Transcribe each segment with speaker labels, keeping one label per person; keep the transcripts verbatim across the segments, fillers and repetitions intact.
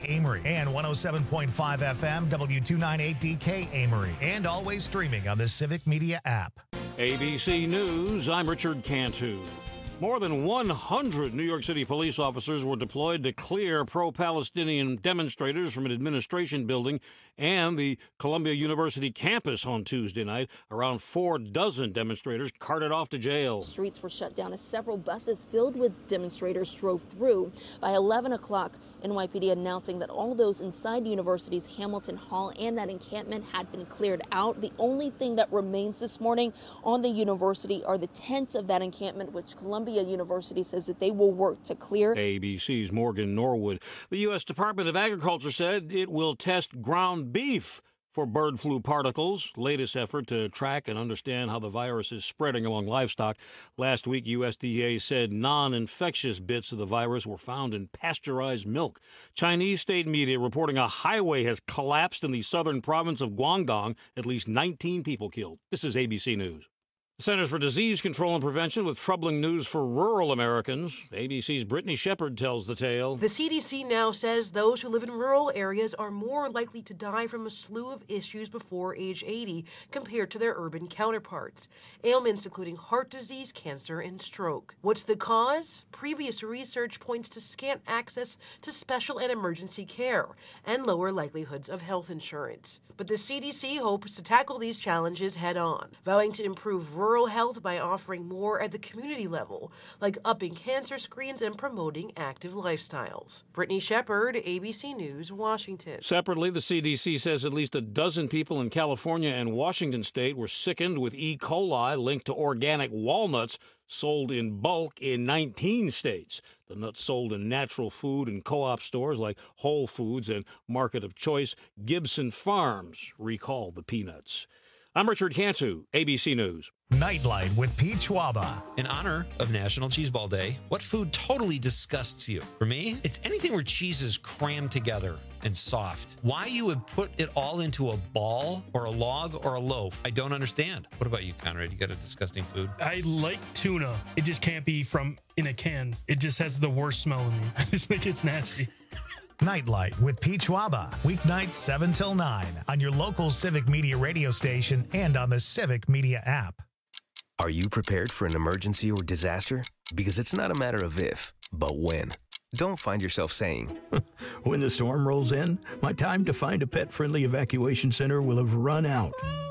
Speaker 1: Amory, and one oh seven point five F M, W two ninety-eight D K Amory, and always streaming on the Civic Media app.
Speaker 2: A B C News, I'm Richard Cantu. More than one hundred New York City police officers were deployed to clear pro-Palestinian demonstrators from an administration building and the Columbia University campus on Tuesday night. Around four dozen demonstrators carted off to jail.
Speaker 3: Streets were shut down as several buses filled with demonstrators drove through. By eleven o'clock, N Y P D announcing that all those inside the university's Hamilton Hall and that encampment had been cleared out. The only thing that remains this morning on the university are the tents of that encampment, which Columbia University says that they will work to clear.
Speaker 2: A B C's Morgan Norwood. The U S Department of Agriculture said it will test ground beef for bird flu particles, latest effort to track and understand how the virus is spreading among livestock. Last week, U S D A said non-infectious bits of the virus were found in pasteurized milk. Chinese state media reporting a highway has collapsed in the southern province of Guangdong, at least nineteen people killed. This is A B C News. The Centers for Disease Control and Prevention with troubling news for rural Americans. A B C's Brittany Shepard tells the tale.
Speaker 4: The C D C now says those who live in rural areas are more likely to die from a slew of issues before age eighty compared to their urban counterparts. Ailments including heart disease, cancer, and stroke. What's the cause? Previous research points to scant access to special and emergency care and lower likelihoods of health insurance. But the C D C hopes to tackle these challenges head on, vowing to improve rural rural health by offering more at the community level, like upping cancer screens and promoting active lifestyles. Brittany Shepard, A B C News, Washington.
Speaker 2: Separately, the C D C says at least a dozen people in California and Washington state were sickened with E. coli linked to organic walnuts sold in bulk in nineteen states. The nuts sold in natural food and co-op stores like Whole Foods and Market of Choice. Gibson Farms recalled the peanuts. I'm Richard Cantu, A B C News.
Speaker 1: Nightlight with Pete Schwaba.
Speaker 5: In honor of National Cheese Ball Day, what food totally disgusts you? For me, it's anything where cheese is crammed together and soft. Why you would put it all into a ball or a log or a loaf, I don't understand. What about you, Conrad? You got a disgusting food?
Speaker 6: I like tuna. It just can't be from in a can. It just has the worst smell in me. I just think it's nasty.
Speaker 1: Nightlight with Pete Schwaba. Weeknights seven till nine on your local Civic Media radio station and on the Civic Media app.
Speaker 7: Are you prepared for an emergency or disaster? Because it's not a matter of if, but when. Don't find yourself saying,
Speaker 8: when the storm rolls in, my time to find a pet-friendly evacuation center will have run out.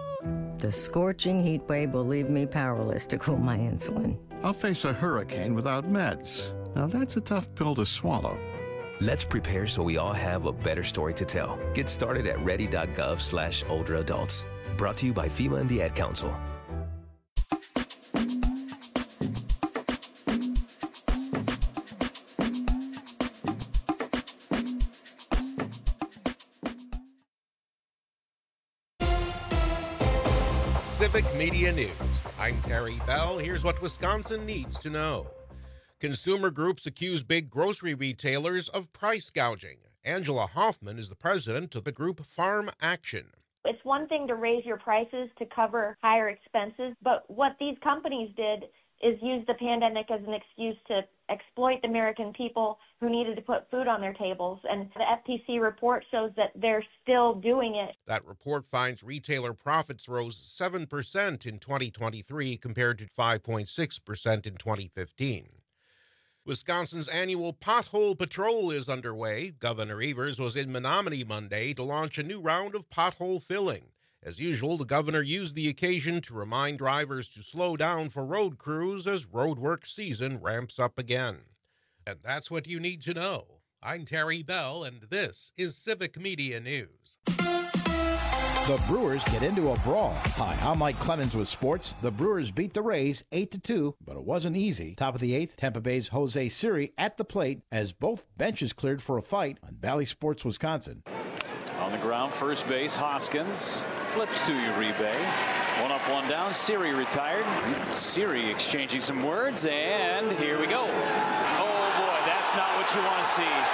Speaker 9: The scorching heat wave will leave me powerless to cool my insulin.
Speaker 10: I'll face a hurricane without meds. Now that's a tough pill to swallow.
Speaker 7: Let's prepare so we all have a better story to tell. Get started at ready.gov slash older adults. Brought to you by FEMA and the Ad Council.
Speaker 11: Civic Media News. I'm Terry Bell. Here's what Wisconsin needs to know. Consumer groups accuse big grocery retailers of price gouging. Angela Hoffman is the president of the group Farm Action.
Speaker 12: It's one thing to raise your prices to cover higher expenses, but what these companies did is use the pandemic as an excuse to exploit the American people who needed to put food on their tables. And the F T C report shows that they're still doing it.
Speaker 11: That report finds retailer profits rose seven percent in twenty twenty-three compared to five point six percent in twenty fifteen. Wisconsin's annual Pothole Patrol is underway. Governor Evers was in Menominee Monday to launch a new round of pothole filling. As usual, the governor used the occasion to remind drivers to slow down for road crews as roadwork season ramps up again. And that's what you need to know. I'm Terry Bell, and this is Civic Media News.
Speaker 13: The Brewers get into a brawl. Hi, I'm Mike Clemens with sports. The Brewers beat the Rays eight to two, but it wasn't easy. Top of the eighth, Tampa Bay's Jose Siri at the plate as both benches cleared for a fight on Valley Sports, Wisconsin.
Speaker 14: On the ground, first base, Hoskins flips to Uribe. One up, one down. Siri retired. Siri exchanging some words, and here we go. Oh boy, that's not what you want to see.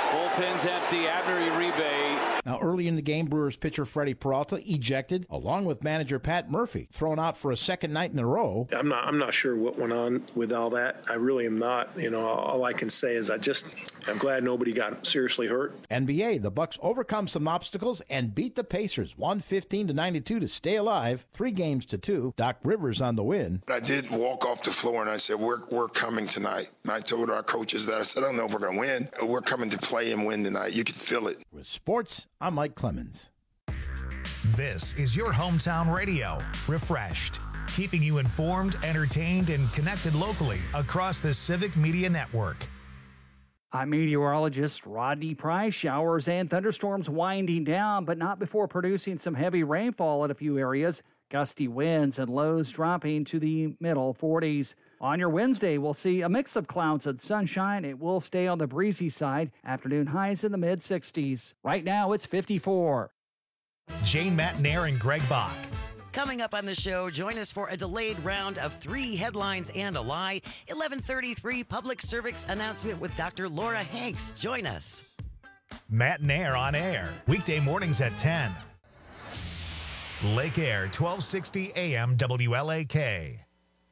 Speaker 14: Bullpen's empty. Abner Uribe.
Speaker 13: Now, early in the game, Brewers pitcher Freddie Peralta ejected, along with manager Pat Murphy, thrown out for a second night in a row.
Speaker 15: I'm not. I'm not sure what went on with all that. I really am not. You know, all I can say is I just. I'm glad nobody got seriously hurt.
Speaker 13: N B A, the Bucks overcome some obstacles and beat the Pacers one fifteen to ninety-two to stay alive. Three games to two. Doc Rivers on the win.
Speaker 16: I did walk off the floor and I said, "We're we're coming tonight." And I told our coaches that I said, "I don't know if we're going to win. We're coming to play and win tonight. You could feel it."
Speaker 13: With sports, I'm Mike Clemens.
Speaker 1: This is your hometown radio, Refreshed, keeping you informed, entertained, and connected locally across the Civic Media Network.
Speaker 17: I'm meteorologist Rodney Price. Showers and thunderstorms winding down, but not before producing some heavy rainfall in a few areas. Gusty winds and lows dropping to the middle forties. On your Wednesday, we'll see a mix of clouds and sunshine. It will stay on the breezy side. Afternoon highs in the mid sixties. Right now, it's fifty-four.
Speaker 1: Jane Matnair and Greg Bach.
Speaker 18: Coming up on the show, join us for a delayed round of three headlines and a lie. eleven thirty-three public service announcement with Doctor Laura Hanks. Join us.
Speaker 1: Matnair on air, weekday mornings at ten. Lake Air, twelve sixty A M W L A K.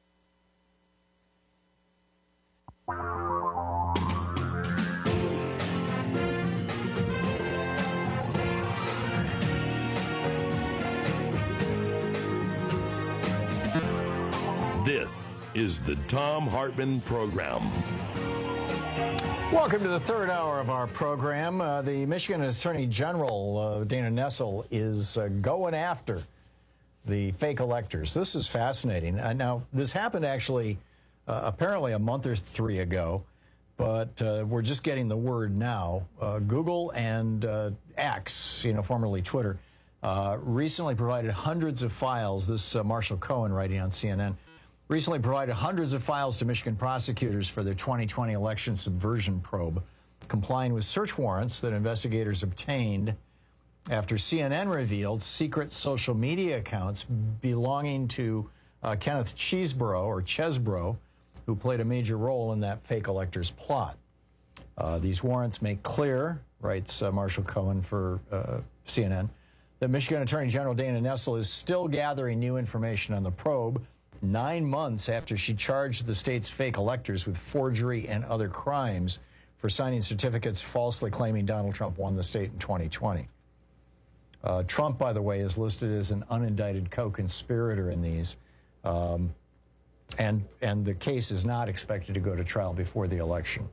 Speaker 19: This is the Thom Hartmann Program.
Speaker 20: Welcome to the third hour of our program. Uh, the Michigan Attorney General, uh, Dana Nessel, is uh, going after the fake electors. This is fascinating. Uh, now, this happened actually uh, apparently a month or three ago, but uh, we're just getting the word now. Uh, Google and uh, X, you know, formerly Twitter, uh, recently provided hundreds of files. This uh, Marshall Cohen writing on C N N. Recently provided hundreds of files to Michigan prosecutors for their twenty twenty election subversion probe, complying with search warrants that investigators obtained after C N N revealed secret social media accounts belonging to uh, Kenneth Chesebro, or Chesebro, who played a major role in that fake electors plot. Uh, these warrants make clear, writes uh, Marshall Cohen for uh, C N N, that Michigan Attorney General Dana Nessel is still gathering new information on the probe, nine months after she charged the state's fake electors with forgery and other crimes for signing certificates falsely claiming Donald Trump won the state in twenty twenty. Uh, Trump, by the way, is listed as an unindicted co-conspirator in these, um, and, and the case is not expected to go to trial before the election.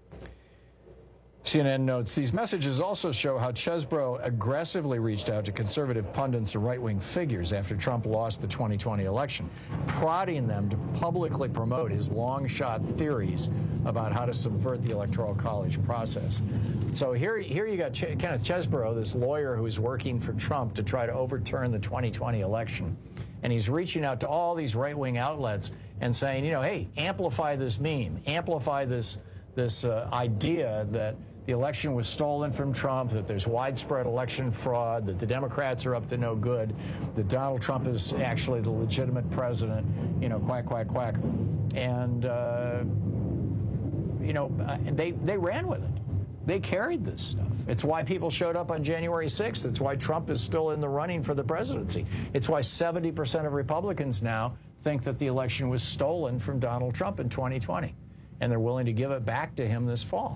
Speaker 20: C N N notes, these messages also show how Chesebro aggressively reached out to conservative pundits and right-wing figures after Trump lost the twenty twenty election, prodding them to publicly promote his long-shot theories about how to subvert the Electoral College process. So here, here you got Ch- Kenneth Chesebro, this lawyer who's working for Trump to try to overturn the twenty twenty election, and he's reaching out to all these right-wing outlets and saying, you know, hey, amplify this meme, amplify this, this uh, idea that the election was stolen from Trump, that there's widespread election fraud, that the Democrats are up to no good, that Donald Trump is actually the legitimate president, you know, quack, quack, quack. And, uh, you know, they, they ran with it. They carried this stuff. It's why people showed up on January sixth. It's why Trump is still in the running for the presidency. It's why seventy percent of Republicans now think that the election was stolen from Donald Trump in twenty twenty. And they're willing to give it back to him this fall.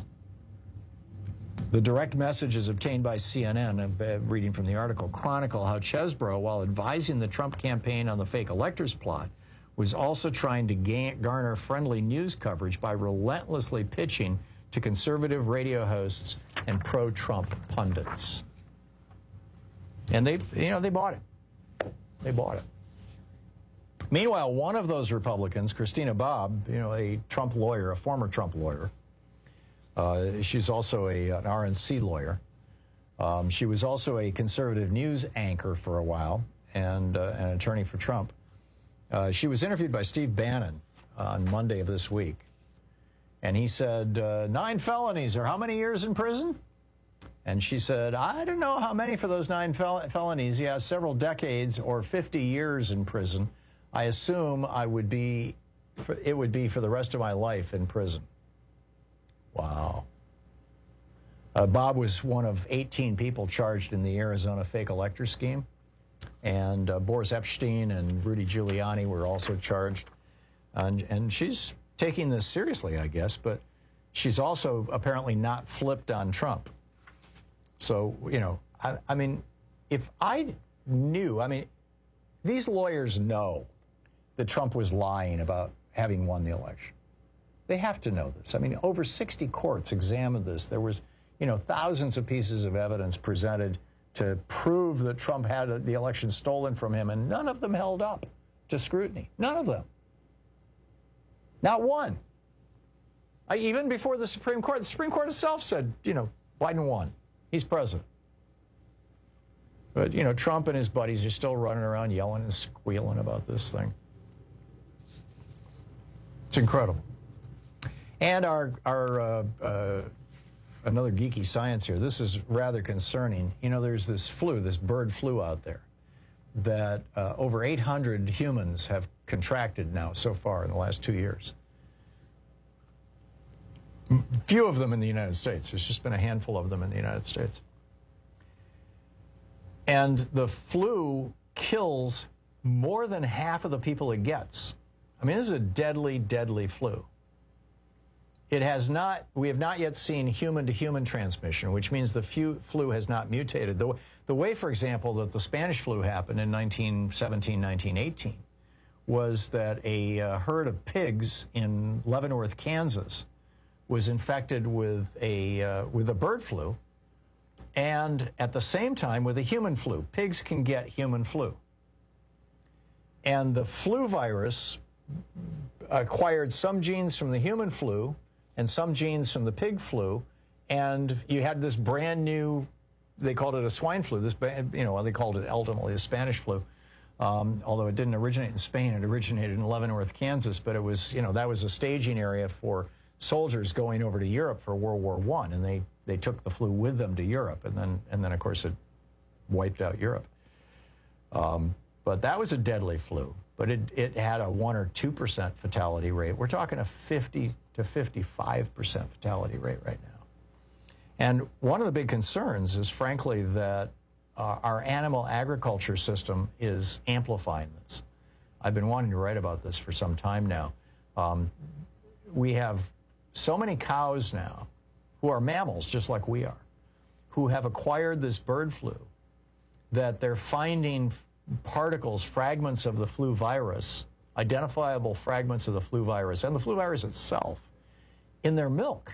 Speaker 20: The direct messages obtained by C N N, uh, reading from the article, chronicle how Chesebro, while advising the Trump campaign on the fake electors plot, was also trying to gain, garner friendly news coverage by relentlessly pitching to conservative radio hosts and pro-Trump pundits. And they, you know, they bought it. They bought it. Meanwhile, one of those Republicans, Christina Bobb, you know, a Trump lawyer, a former Trump lawyer, Uh, she's also a, an R N C lawyer. Um, she was also a conservative news anchor for a while and uh, an attorney for Trump. Uh, she was interviewed by Steve Bannon on Monday of this week. And he said, uh, nine felonies, or how many years in prison? And she said, I don't know how many for those nine fel- felonies. Yeah, several decades or fifty years in prison. I assume I would be, for, it would be for the rest of my life in prison. Wow. Uh, Bob was one of eighteen people charged in the Arizona fake elector scheme. And uh, Boris Epshteyn and Rudy Giuliani were also charged. And, and she's taking this seriously, I guess, but she's also apparently not flipped on Trump. So, you know, I, I mean, if I knew, I mean, these lawyers know that Trump was lying about having won the election. They have to know this. I mean, over sixty courts examined this. There was, you know, thousands of pieces of evidence presented to prove that Trump had the election stolen from him, and none of them held up to scrutiny. None of them. Not one. I, even before the Supreme Court, the Supreme Court itself said, you know, Biden won. He's president. But, you know, Trump and his buddies are still running around yelling and squealing about this thing. It's incredible. And our, our uh, uh, another geeky science here. This is rather concerning. You know, there's this flu, this bird flu out there that uh, over eight hundred humans have contracted now so far in the last two years. Few of them in the United States. There's just been a handful of them in the United States. And the flu kills more than half of the people it gets. I mean, this is a deadly, deadly flu. It has not, we have not yet seen human-to-human transmission, which means the flu has not mutated. The, the way, for example, that the Spanish flu happened in nineteen seventeen, nineteen eighteen was that a uh, herd of pigs in Leavenworth, Kansas, was infected with a, uh, with a bird flu, and at the same time with a human flu. Pigs can get human flu. And the flu virus acquired some genes from the human flu and some genes from the pig flu, and you had this brand new, they called it a swine flu, this, you know, they called it ultimately a Spanish flu, um, although it didn't originate in Spain, it originated in Leavenworth, Kansas, but it was, you know, that was a staging area for soldiers going over to Europe for World War One, and they, they took the flu with them to Europe, and then, and then of course, it wiped out Europe. Um, but that was a deadly flu, but it, it had a one or two percent fatality rate. We're talking a fifty to fifty-five percent fatality rate right now. And one of the big concerns is, frankly, that uh, our animal agriculture system is amplifying this. I've been wanting to write about this for some time now. Um, we have so many cows now who are mammals just like we are, who have acquired this bird flu, that they're finding particles, fragments of the flu virus, identifiable fragments of the flu virus and the flu virus itself in their milk.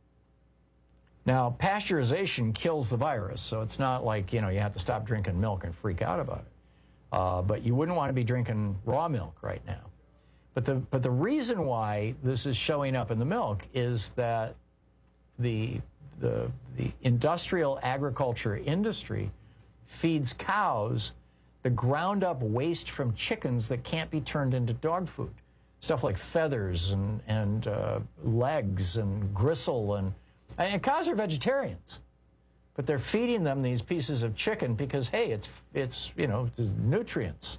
Speaker 20: Now, pasteurization kills the virus, so it's not like, you know, you have to stop drinking milk and freak out about it. Uh, but you wouldn't want to be drinking raw milk right now. But the, but the reason why this is showing up in the milk is that the, the, the industrial agriculture industry feeds cows the ground up waste from chickens that can't be turned into dog food. Stuff like feathers and, and uh, legs and gristle. And, and cows are vegetarians, but they're feeding them these pieces of chicken because, hey, it's, it's you know, it's nutrients.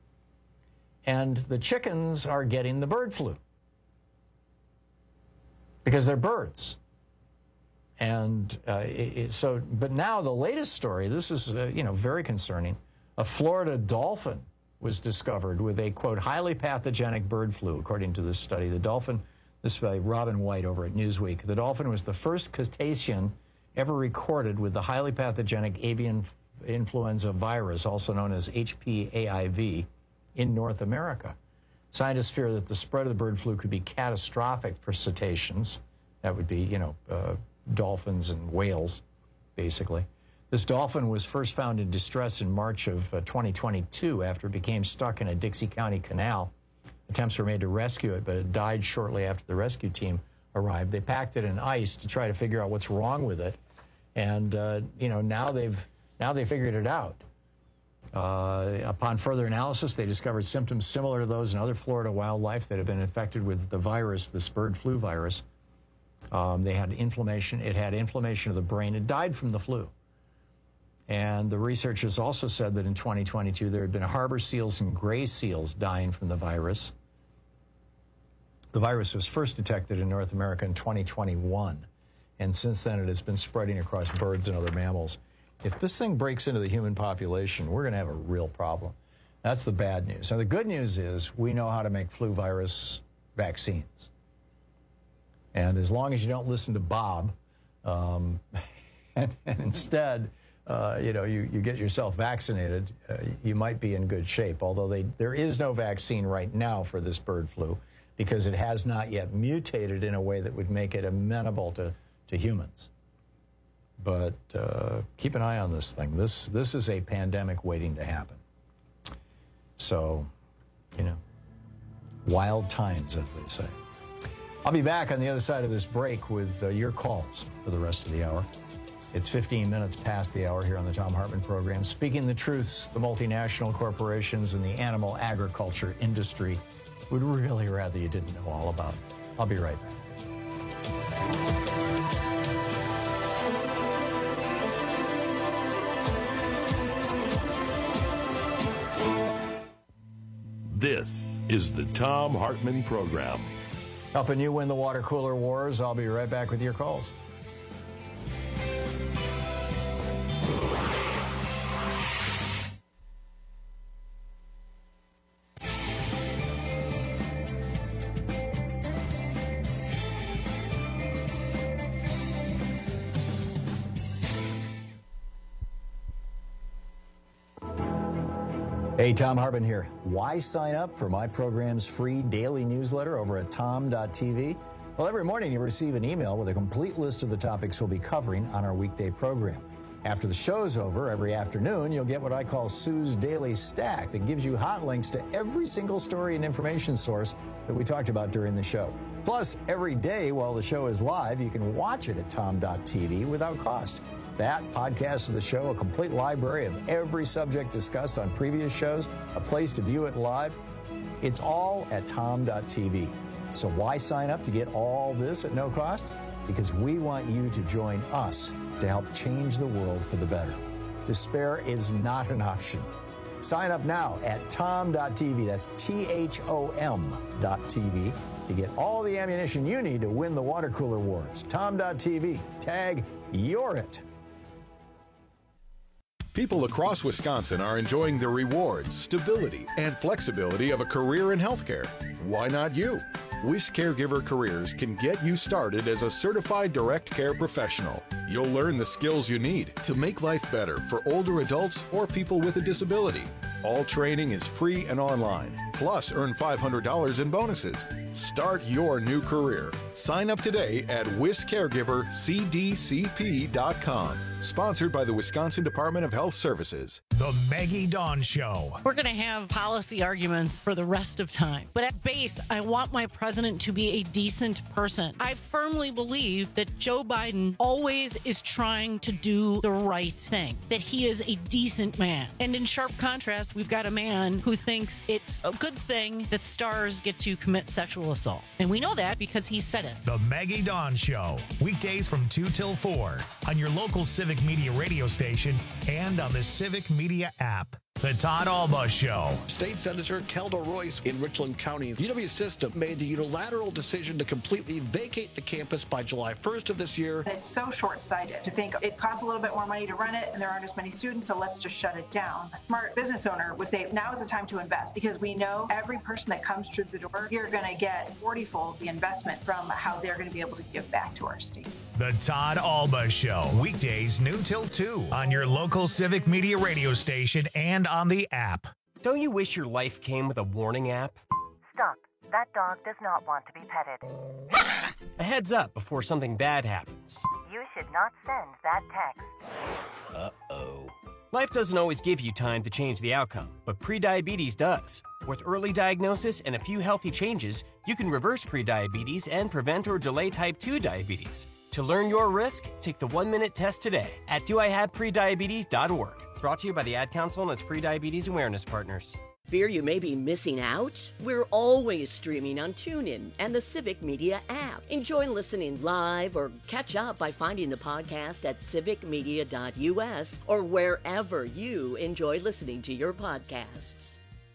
Speaker 20: And the chickens are getting the bird flu because they're birds. And uh, it, it, so, but now the latest story, this is, uh, you know, very concerning. A Florida dolphin was discovered with a, quote, highly pathogenic bird flu, according to this study. The dolphin, this is by Robin White over at Newsweek, the dolphin was the first cetacean ever recorded with the highly pathogenic avian influenza virus, also known as H P A I V, in North America. Scientists fear that the spread of the bird flu could be catastrophic for cetaceans. That would be, you know, uh, dolphins and whales, basically. This dolphin was first found in distress in March of uh, twenty twenty-two after it became stuck in a Dixie County canal. Attempts were made to rescue it, but it died shortly after the rescue team arrived. They packed it in ice to try to figure out what's wrong with it. And, uh, you know, now they've, now they figured it out. Uh, upon further analysis, they discovered symptoms similar to those in other Florida wildlife that have been infected with the virus, this bird flu virus. Um, they had inflammation. It had inflammation of the brain. It died from the flu. And the researchers also said that in twenty twenty-two, there had been harbor seals and gray seals dying from the virus. The virus was first detected in North America in twenty twenty-one. and since then it has been spreading across birds and other mammals. If this thing breaks into the human population, we're going to have a real problem. That's the bad news. Now, the good news is we know how to make flu virus vaccines. And as long as you don't listen to Bob, um, and, and instead, uh, you know, you, you get yourself vaccinated, uh, you might be in good shape. Although they, there is no vaccine right now for this bird flu because it has not yet mutated in a way that would make it amenable to, to humans. But uh, keep an eye on this thing. This, this is a pandemic waiting to happen. So, you know, wild times, as they say. I'll be back on the other side of this break with uh, your calls for the rest of the hour. It's fifteen minutes past the hour here on the Thom Hartmann program. Speaking the truths, the multinational corporations and the animal agriculture industry would really rather you didn't know all about. I'll be right back.
Speaker 19: This is the Thom Hartmann program.
Speaker 20: Helping you win the water cooler wars. I'll be right back with your calls. Hey, Thom Hartmann here. Why sign up for my program's free daily newsletter over at tom dot t v? Well, every morning you receive an email with a complete list of the topics we'll be covering on our weekday program. After the show's over, every afternoon, you'll get what I call Sue's Daily Stack that gives you hot links to every single story and information source that we talked about during the show. Plus, every day while the show is live, you can watch it at tom dot t v without cost. That, podcast of the show, a complete library of every subject discussed on previous shows, a place to view it live. It's all at tom dot t v. So why sign up to get all this at no cost? Because we want you to join us to help change the world for the better. Despair is not an option. Sign up now at tom dot t v. That's T H O M dot T V to get all the ammunition you need to win the water cooler wars. tom dot t v. Tag You're It.
Speaker 21: People across Wisconsin are enjoying the rewards, stability, and flexibility of a career in healthcare. Why not you? Wish Caregiver Careers can get you started as a certified direct care professional. You'll learn the skills you need to make life better for older adults or people with a disability. All training is free and online. Plus, earn five hundred dollars in bonuses. Start your new career. Sign up today at wis caregiver c d c p dot com. Sponsored by the Wisconsin Department of Health Services.
Speaker 1: The Maggie Dawn Show.
Speaker 22: We're going to have policy arguments for the rest of time. But at base, I want my president to be a decent person. I firmly believe that Joe Biden always is trying to do the right thing, that he is a decent man. And in sharp contrast, we've got a man who thinks it's a good thing that stars get to commit sexual assault. And we know that because he said it.
Speaker 1: The Maggie Dawn Show. Weekdays from two till four on your local Civic Media radio station and on the Civic Media app. The Todd Alba Show.
Speaker 23: State Senator Kelda Royce in Richland County. U W System made the unilateral decision to completely vacate the campus by July first of this year.
Speaker 24: It's so short-sighted to think it costs a little bit more money to run it and there aren't as many students, so let's just shut it down. A smart business owner would say now is the time to invest because we know every person that comes through the door, you're going to get forty-fold the investment from how they're going to be able to give back to our state.
Speaker 1: The Todd Alba Show. Weekdays noon till two on your local Civic Media radio station and on the app.
Speaker 25: Don't you wish your life came with a warning app?
Speaker 26: Stop. That dog does not want to be petted.
Speaker 25: A heads up before something bad happens.
Speaker 26: You should not send that text.
Speaker 25: Uh-oh. Life doesn't always give you time to change the outcome, but prediabetes does. With early diagnosis and a few healthy changes, you can reverse prediabetes and prevent or delay type two diabetes. To learn your risk, take the one-minute test today at do I have prediabetes dot org. Brought to you by the Ad Council and its Prediabetes Awareness Partners.
Speaker 27: Fear you may be missing out? We're always streaming on TuneIn and the Civic Media app. Enjoy listening live or catch up by finding the podcast at civic media dot u s or wherever you enjoy listening to your podcasts.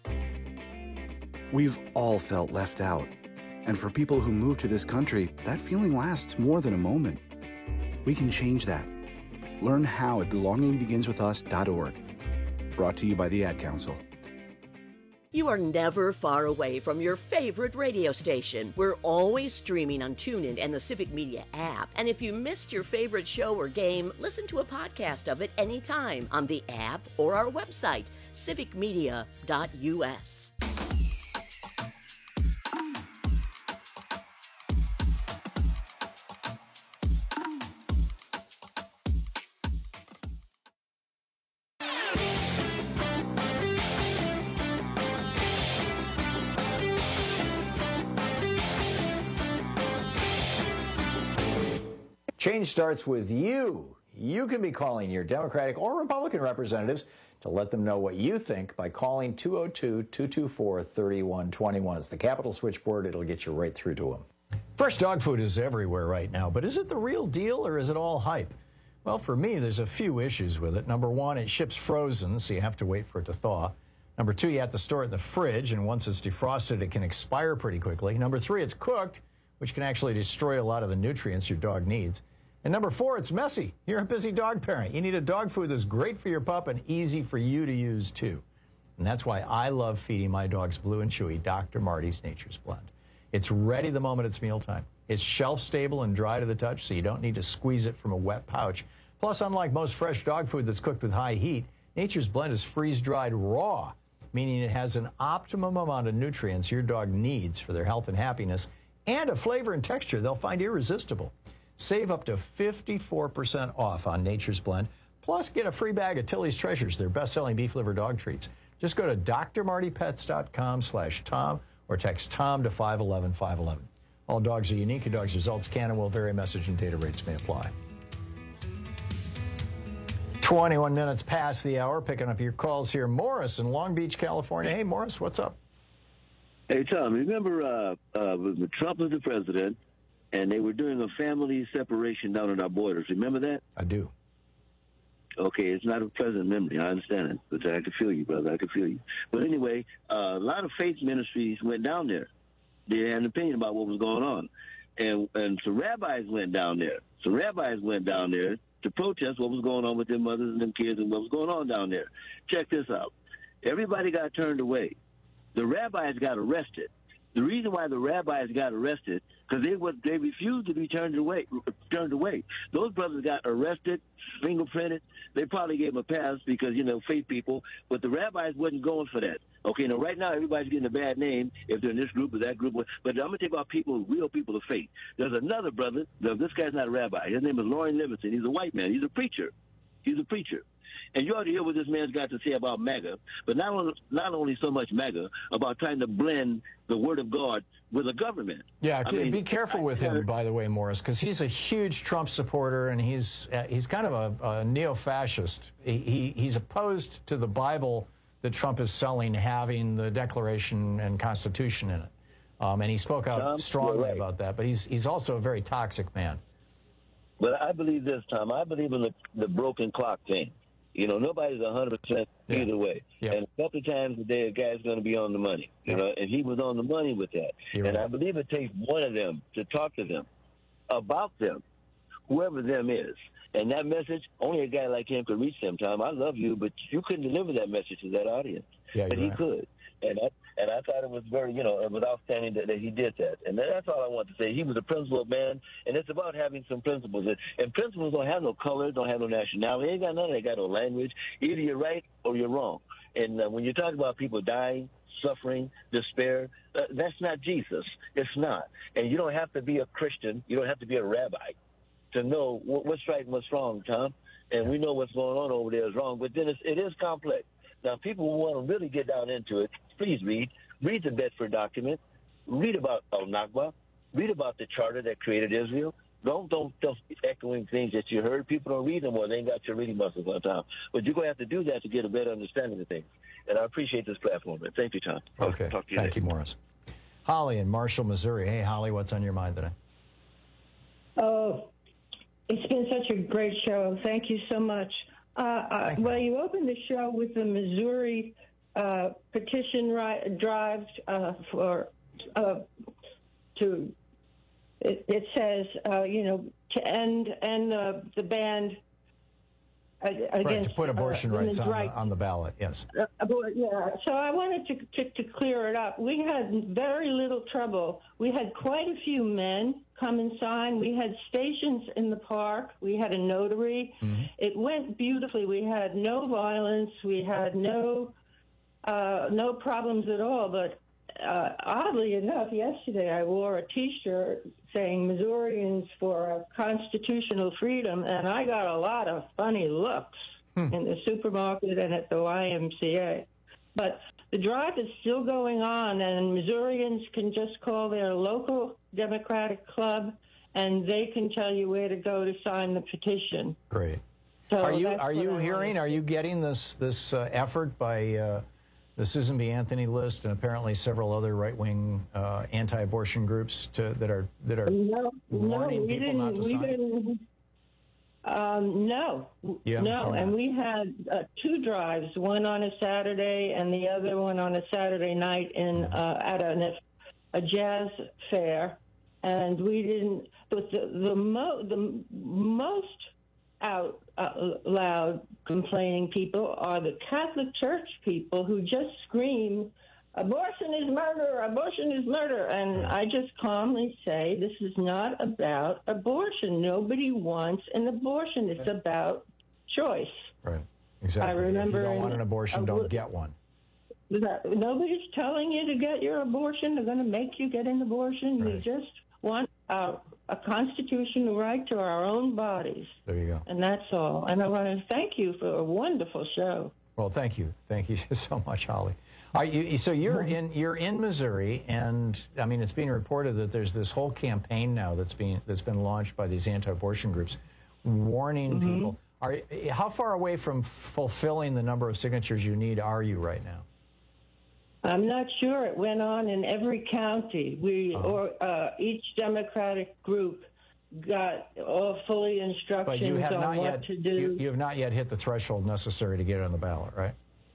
Speaker 28: We've all felt left out. And for people who move to this country, that feeling lasts more than a moment.
Speaker 2: We can change that. Learn how at belonging begins with us dot org. Brought to you by the Ad Council.
Speaker 27: You are never far away from your favorite radio station. We're always streaming on TuneIn and the Civic Media app. And if you missed your favorite show or game, listen to a podcast of it anytime on the app or our website, civic media dot u s.
Speaker 20: Change starts with you. You can be calling your Democratic or Republican representatives to let them know what you think by calling two oh two, two two four, three one two one. It's the Capital Switchboard. It'll get you right through to them. Fresh dog food is everywhere right now, but is it the real deal or is it all hype? Well, for me, there's a few issues with it. Number one, it ships frozen, so you have to wait for it to thaw. Number two, you have to store it in the fridge, and once it's defrosted, it can expire pretty quickly. Number three, it's cooked, which can actually destroy a lot of the nutrients your dog needs. And number four, it's messy. You're a busy dog parent. You need a dog food that's great for your pup and easy for you to use, too. And that's why I love feeding my dogs Blue and Chewy Doctor Marty's Nature's Blend. It's ready the moment it's mealtime. It's shelf-stable and dry to the touch, so you don't need to squeeze it from a wet pouch. Plus, unlike most fresh dog food that's cooked with high heat, Nature's Blend is freeze-dried raw, meaning it has an optimum amount of nutrients your dog needs for their health and happiness, and a flavor and texture they'll find irresistible. Save up to fifty-four percent off on Nature's Blend, plus get a free bag of Tilly's Treasures, their best-selling beef liver dog treats. Just go to d r marty pets dot com slash Tom or text Tom to five one one, five one one. All dogs are unique, and dogs' results can and will vary. Message and data rates may apply. twenty-one minutes past the hour, picking up your calls here. Morris in Long Beach, California. Hey, Morris, what's up?
Speaker 3: Hey, Tom, remember uh, uh, when Trump was the president, and they were doing a family separation down at our borders. Remember that?
Speaker 20: I do.
Speaker 3: Okay, it's not a pleasant memory. I understand it, but I can feel you, brother. I can feel you. But anyway, uh, a lot of faith ministries went down there. They had an opinion about what was going on. And, and some rabbis went down there. Some rabbis went down there to protest what was going on with their mothers and their kids and what was going on down there. Check this out. Everybody got turned away. The rabbis got arrested. The reason why the rabbis got arrested, because they was they refused to be turned away. Turned away. Those brothers got arrested, fingerprinted. They probably gave them a pass because, you know, faith people. But the rabbis wasn't going for that. Okay, now right now everybody's getting a bad name if they're in this group or that group. But I'm going to take about people, real people of faith. There's another brother. This guy's not a rabbi. His name is Lauren Livingston. He's a white man. He's a preacher. He's a preacher. And you ought to hear what this man's got to say about MAGA, but not only, not only so much MAGA, about trying to blend the Word of God with the government.
Speaker 20: Yeah,
Speaker 3: I mean,
Speaker 20: be careful with him, by the way, Morris, because he's a huge Trump supporter, and he's uh, he's kind of a, a neo-fascist. He, he, he's opposed to the Bible that Trump is selling having the Declaration and Constitution in it. Um, and he spoke out
Speaker 3: Tom,
Speaker 20: strongly
Speaker 3: right.
Speaker 20: about that, but he's, he's also a very toxic man.
Speaker 3: But I believe this, Tom. I believe in the, the broken clock thing. You know, nobody's one hundred percent either yeah. way. Yeah. And a couple of times a day, a guy's going to be on the money. You yeah. know, and he was on the money with that. You're and right. I believe it takes one of them to talk to them about them, whoever them is. And that message, only a guy like him could reach them, Tom. I love you, but you couldn't deliver that message to that audience.
Speaker 20: Yeah,
Speaker 3: but he
Speaker 20: right.
Speaker 3: could. And I, and I thought it was very, you know, it was outstanding that, that he did that. And that's all I want to say. He was a principled man, and it's about having some principles. And, and principles don't have no color, don't have no nationality. They ain't got none of that. They got no language. Either you're right or you're wrong. And uh, when you talk about people dying, suffering, despair, uh, that's not Jesus. It's not. And you don't have to be a Christian. You don't have to be a rabbi to know what's right and what's wrong, Tom. And we know what's going on over there is wrong. But then it's, it is complex. Now, people who want to really get down into it, please read. Read the Bedford Document. Read about Al-Nakba. Read about the charter that created Israel. Don't don't don't be echoing things that you heard. People don't read them or they ain't got your reading muscles on time. But you're going to have to do that to get a better understanding of things. And I appreciate this platform. Man. Thank you, Tom.
Speaker 20: Okay.
Speaker 3: Talk to you
Speaker 20: Thank
Speaker 3: later.
Speaker 20: you, Morris. Holly in Marshall, Missouri. Hey, Holly, what's on your mind today?
Speaker 4: Oh, it's been such a great show. Thank you so much. Uh, uh, well, you opened the show with the Missouri uh, petition ri- drive uh, for uh, to it, it says, uh, you know, to end end the the ban against
Speaker 20: right, to put abortion
Speaker 4: uh,
Speaker 20: rights on,
Speaker 4: rights.
Speaker 20: The, on the ballot. Yes.
Speaker 4: Uh, yeah. So I wanted to, to to clear it up. We had very little trouble. We had quite a few men come and sign. We had stations in the park. We had a notary. Mm-hmm. It went beautifully. We had no violence. We had no uh, no problems at all. But uh, oddly enough, yesterday I wore a T-shirt saying Missourians for constitutional freedom, and I got a lot of funny looks hmm. in the supermarket and at the Y M C A. But the drive is still going on, and Missourians can just call their local Democratic club, and they can tell you where to go to sign the petition.
Speaker 20: Great.
Speaker 4: So
Speaker 20: are you are you
Speaker 4: I
Speaker 20: hearing?
Speaker 4: wanted.
Speaker 20: Are you getting this this uh, effort by uh, the Susan B. Anthony list and apparently several other right-wing uh, anti-abortion groups to, that are that are
Speaker 4: no,
Speaker 20: warning
Speaker 4: no, we
Speaker 20: people
Speaker 4: didn't,
Speaker 20: not to
Speaker 4: we
Speaker 20: sign?
Speaker 4: Didn't, um, no,
Speaker 20: You haven't
Speaker 4: no,
Speaker 20: seen
Speaker 4: and
Speaker 20: that.
Speaker 4: we had uh, two drives, one on a Saturday and the other one on a Saturday night in uh, at a, a jazz fair, and we didn't. But the the, mo- the most out uh, loud complaining people are the Catholic Church people who just scream, abortion is murder, abortion is murder. And I just calmly say, this is not about abortion. Nobody wants an abortion. It's about choice.
Speaker 20: Right, exactly.
Speaker 4: I remember
Speaker 20: if you don't
Speaker 4: in-
Speaker 20: want an abortion,
Speaker 4: uh,
Speaker 20: don't get one.
Speaker 4: That- Nobody's telling you to get your abortion. They're going to make you get an abortion.
Speaker 20: Right.
Speaker 4: We just want a, a constitutional right to our own bodies.
Speaker 20: There you go.
Speaker 4: And that's all. And I want to thank you for a wonderful show.
Speaker 20: Well, thank you, thank you so much, Holly. Are you, so you're in you're in Missouri, and I mean it's being reported that there's this whole campaign now that's being that's been launched by these anti-abortion groups, warning
Speaker 4: Mm-hmm.
Speaker 20: people. Are how far away from fulfilling the number of signatures you need are you right now?
Speaker 4: I'm not sure. It went on in every county. We
Speaker 20: Uh-huh.
Speaker 4: or uh, each Democratic group got all fully instructions
Speaker 20: But you have
Speaker 4: on
Speaker 20: not
Speaker 4: what
Speaker 20: yet
Speaker 4: to do.
Speaker 20: you, you have not yet hit the threshold necessary to get it on the ballot, right?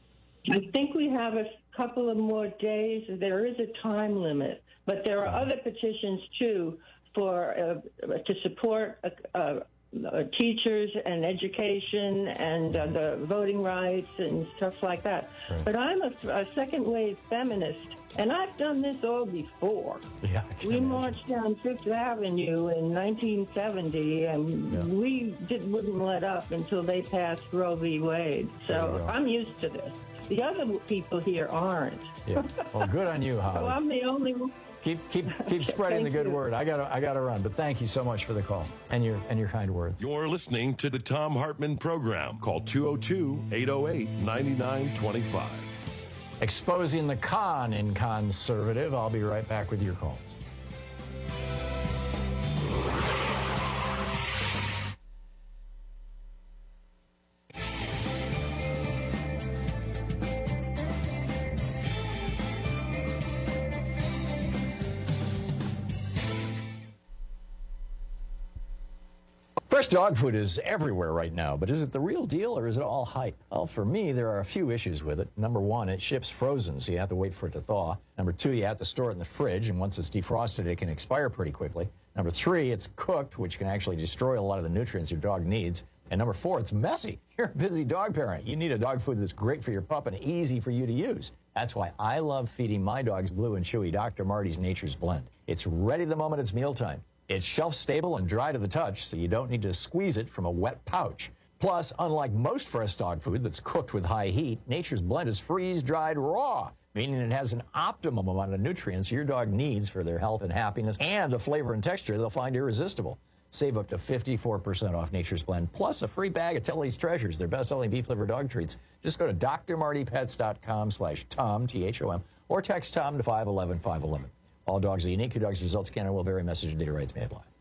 Speaker 4: I think we have a couple of more days. There is a time limit, but there are other petitions too for uh, to support uh, uh, uh, teachers and education and uh, the voting rights and stuff like that.
Speaker 20: Right.
Speaker 4: But I'm a, a second wave feminist, and I've done this all before.
Speaker 20: Yeah, I can
Speaker 4: We
Speaker 20: imagine.
Speaker 4: marched down Fifth Avenue in nineteen seventy, and
Speaker 20: Yeah.
Speaker 4: we did, wouldn't let up until they passed Roe v. Wade.
Speaker 20: There you
Speaker 4: So
Speaker 20: go.
Speaker 4: I'm used to this. The other people here aren't.
Speaker 20: Yeah. Well, good on you,
Speaker 4: So
Speaker 20: Holly.
Speaker 4: I'm the only one.
Speaker 20: Keep keep keep spreading the
Speaker 4: Thank
Speaker 20: good
Speaker 4: you.
Speaker 20: word. I got I got to run, but thank you so much for the call and your and your kind words.
Speaker 19: You're listening to the Tom Hartman Program. Call two oh two, eight oh eight, nine nine two five.
Speaker 20: Exposing the con in conservative. I'll be right back with your calls. Fresh dog food is everywhere right now, but is it the real deal or is it all hype? Well, for me, there are a few issues with it. Number one, it ships frozen, so you have to wait for it to thaw. Number two, you have to store it in the fridge, and once it's defrosted, it can expire pretty quickly. Number three, it's cooked, which can actually destroy a lot of the nutrients your dog needs. And number four, it's messy. You're a busy dog parent. You need a dog food that's great for your pup and easy for you to use. That's why I love feeding my dogs Blue and Chewy Doctor Marty's Nature's Blend. It's ready the moment it's mealtime. It's shelf-stable and dry to the touch, so you don't need to squeeze it from a wet pouch. Plus, unlike most fresh dog food that's cooked with high heat, Nature's Blend is freeze-dried raw, meaning it has an optimum amount of nutrients your dog needs for their health and happiness, and a flavor and texture they'll find irresistible. Save up to fifty-four percent off Nature's Blend, plus a free bag of Tilly's Treasures, their best-selling beef liver dog treats. Just go to d r marty pets dot com slash Tom, T H O M, or text Tom to five one one, five one one. All dogs are unique. Your dog's results can and will vary. Message and data rights may apply.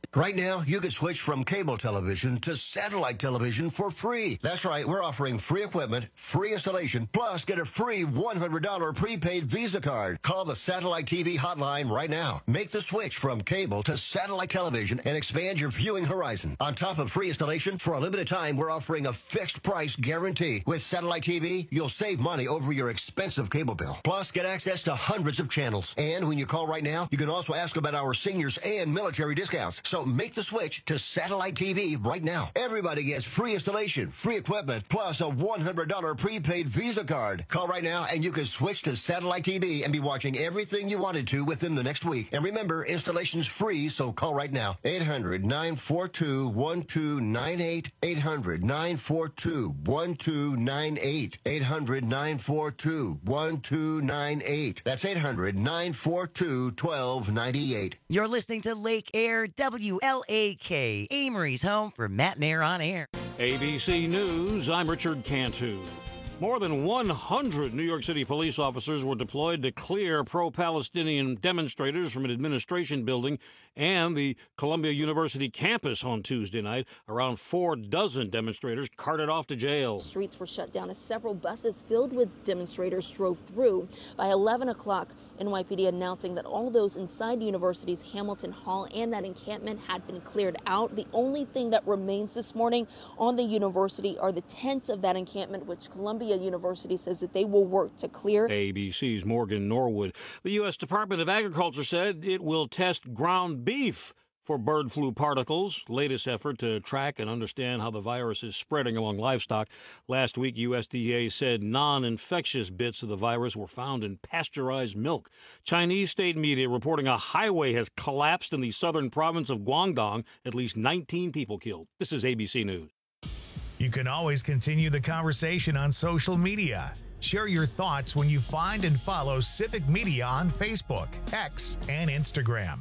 Speaker 5: Right now, you can switch from cable television to satellite television for free. That's right, we're offering free equipment, free installation, plus get a free one hundred dollars prepaid Visa card. Call the Satellite T V hotline right now. Make the switch from cable to satellite television and expand your viewing horizon. On top of free installation, for a limited time, we're offering a fixed price guarantee. With Satellite T V, you'll save money over your expensive cable bill. Plus, get access to hundreds of channels. And when you call right now, you can also ask about our seniors and military discounts. So make the switch to Satellite T V right now. Everybody gets free installation, free equipment, plus a one hundred dollars prepaid Visa card. Call right now and you can switch to Satellite T V and be watching everything you wanted to within the next week. And remember, installation's free, so call right now. eight hundred, nine four two, one two nine eight. eight hundred, nine four two, one two nine eight. eight hundred, nine four two, one two nine eight. That's eight hundred, nine four two, one two nine eight.
Speaker 18: You're listening to Lake Air W L A K, Amory's home for Matt and Air on Air.
Speaker 6: A B C News, I'm Richard Cantu. More than one hundred New York City police officers were deployed to clear pro-Palestinian demonstrators from an administration building and the Columbia University campus on Tuesday night. Around four dozen demonstrators carted off to jail.
Speaker 7: Streets were shut down as several buses filled with demonstrators drove through. By eleven o'clock, N Y P D announcing that all those inside the university's Hamilton Hall and that encampment had been cleared out. The only thing that remains this morning on the university are the tents of that encampment, which Columbia University says that they will work to clear.
Speaker 6: A B C's Morgan Norwood. The U S Department of Agriculture said it will test ground beef for bird flu particles, latest effort to track and understand how the virus is spreading among livestock. Last week, U S D A said non-infectious bits of the virus were found in pasteurized milk. Chinese state media reporting a highway has collapsed in the southern province of Guangdong, at least nineteen people killed. This is A B C News.
Speaker 1: You can always continue the conversation on social media. Share your thoughts when you find and follow Civic Media on Facebook, X, and Instagram.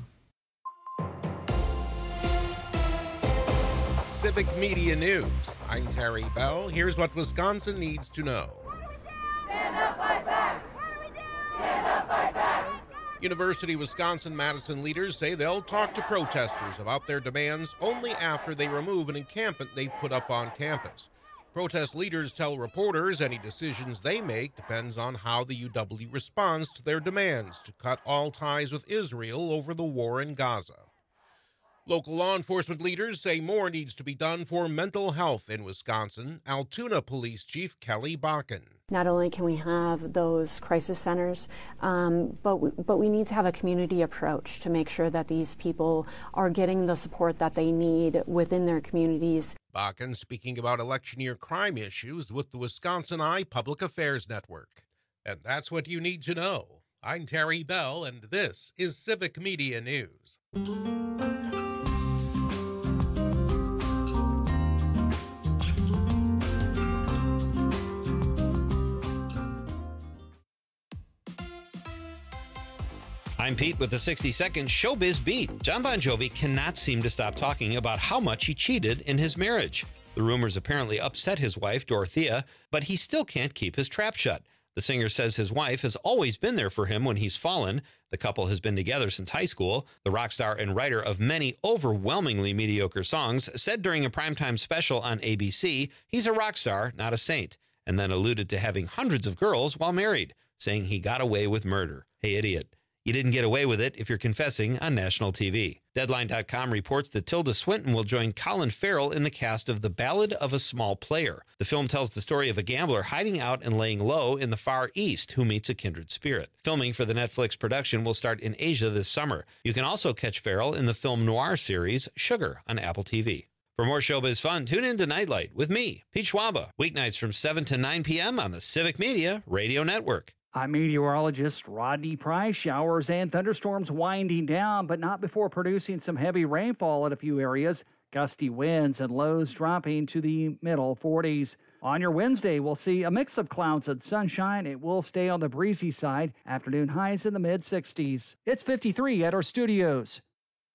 Speaker 11: Civic Media News. I'm Terry Bell. Here's what Wisconsin needs to know.
Speaker 8: Stand up, fight back. Stand up, fight back.
Speaker 11: University of Wisconsin-Madison leaders say they'll talk to protesters about their demands only after they remove an encampment they put up on campus. Protest leaders tell reporters any decisions they make depends on how the U W responds to their demands to cut all ties with Israel over the war in Gaza. Local law enforcement leaders say more needs to be done for mental health in Wisconsin. Altoona Police Chief Kelly Bakken.
Speaker 9: Not only can we have those crisis centers, um, but, we, but we need to have a community approach to make sure that these people are getting the support that they need within their communities.
Speaker 11: Bakken speaking about election year crime issues with the Wisconsin Eye Public Affairs Network. And that's what you need to know. I'm Terry Bell, and this is Civic Media News.
Speaker 10: I'm Pete with the sixty second Showbiz Beat. John Bon Jovi cannot seem to stop talking about how much he cheated in his marriage. The rumors apparently upset his wife, Dorothea, but he still can't keep his trap shut. The singer says his wife has always been there for him when he's fallen. The couple has been together since high school. The rock star and writer of many overwhelmingly mediocre songs said during a primetime special on A B C, he's a rock star, not a saint, and then alluded to having hundreds of girls while married, saying he got away with murder. Hey, idiot. You didn't get away with it if you're confessing on national T V. Deadline dot com reports that Tilda Swinton will join Colin Farrell in the cast of The Ballad of a Small Player. The film tells the story of a gambler hiding out and laying low in the Far East who meets a kindred spirit. Filming for the Netflix production will start in Asia this summer. You can also catch Farrell in the film noir series Sugar on Apple T V. For more showbiz fun, tune in to Nightlight with me, Pete Schwaba, weeknights from seven to nine p.m. on the Civic Media Radio Network.
Speaker 17: I'm meteorologist Rodney Price. Showers and thunderstorms winding down, but not before producing some heavy rainfall in a few areas. Gusty winds and lows dropping to the middle forties. On your Wednesday, we'll see a mix of clouds and sunshine. It will stay on the breezy side. Afternoon highs in the mid sixties. It's fifty-three at our studios.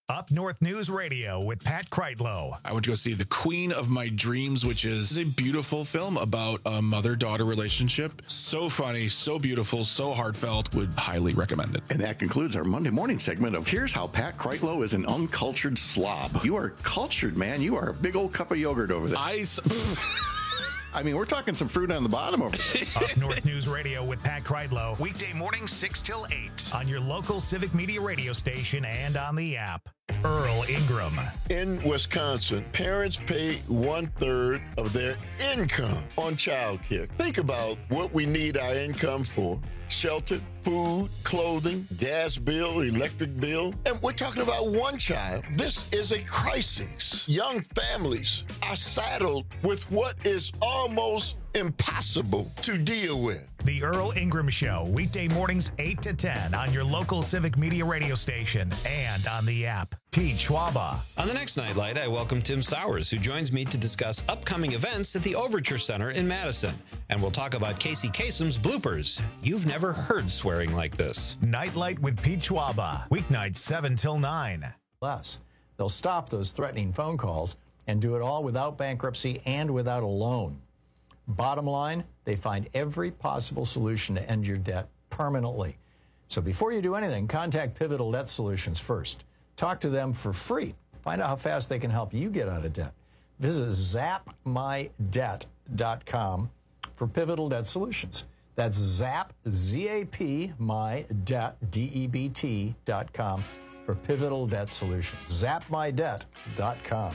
Speaker 1: Up North News Radio with Pat Kreitlow.
Speaker 12: I went to go see The Queen of My Dreams, which is a beautiful film about a mother-daughter relationship. So funny, so beautiful, so heartfelt. Would highly recommend it.
Speaker 13: And that concludes our Monday morning segment of Here's How Pat Kreitlow is an Uncultured Slob. You are cultured, man. You are a big old cup of yogurt over there.
Speaker 12: I...
Speaker 13: I mean, we're talking some fruit on the bottom over there.
Speaker 1: Up North News Radio with Pat Kreitlow. Weekday mornings six till eight on your local Civic Media radio station and on the app. Earl Ingram.
Speaker 14: In Wisconsin, parents pay one-third of their income on child care. Think about what we need our income for. Shelter, food, clothing, gas bill, electric bill. And we're talking about one child. This is a crisis. Young families are saddled with what is almost impossible to deal with.
Speaker 1: The Earl Ingram Show, weekday mornings eight to ten on your local Civic Media radio station and on the app. Pete Schwaba.
Speaker 10: On the next Nightlight, I welcome Tim Sowers, who joins me to discuss upcoming events at the Overture Center in Madison. And we'll talk about Casey Kasem's bloopers. You've never heard swearing like this.
Speaker 1: Nightlight with Pete Schwaba, weeknights seven till nine.
Speaker 20: Less. They'll stop those threatening phone calls and do it all without bankruptcy and without a loan. Bottom line, they find every possible solution to end your debt permanently. So before you do anything, contact Pivotal Debt Solutions first. Talk to them for free. Find out how fast they can help you get out of debt. Visit zap my debt dot com for Pivotal Debt Solutions. That's Zap, Z A P, my debt, D E B T dot com for Pivotal Debt Solutions. zap my debt dot com.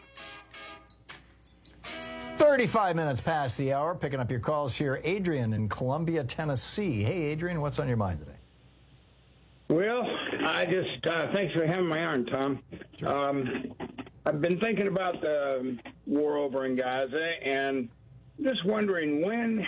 Speaker 20: thirty-five minutes past the hour, picking up your calls here. Adrian in Columbia, Tennessee. Hey, Adrian, what's on your mind today?
Speaker 15: Well, I just, uh, thanks for having my on, Tom. Um, I've been thinking about the war over in Gaza and just wondering when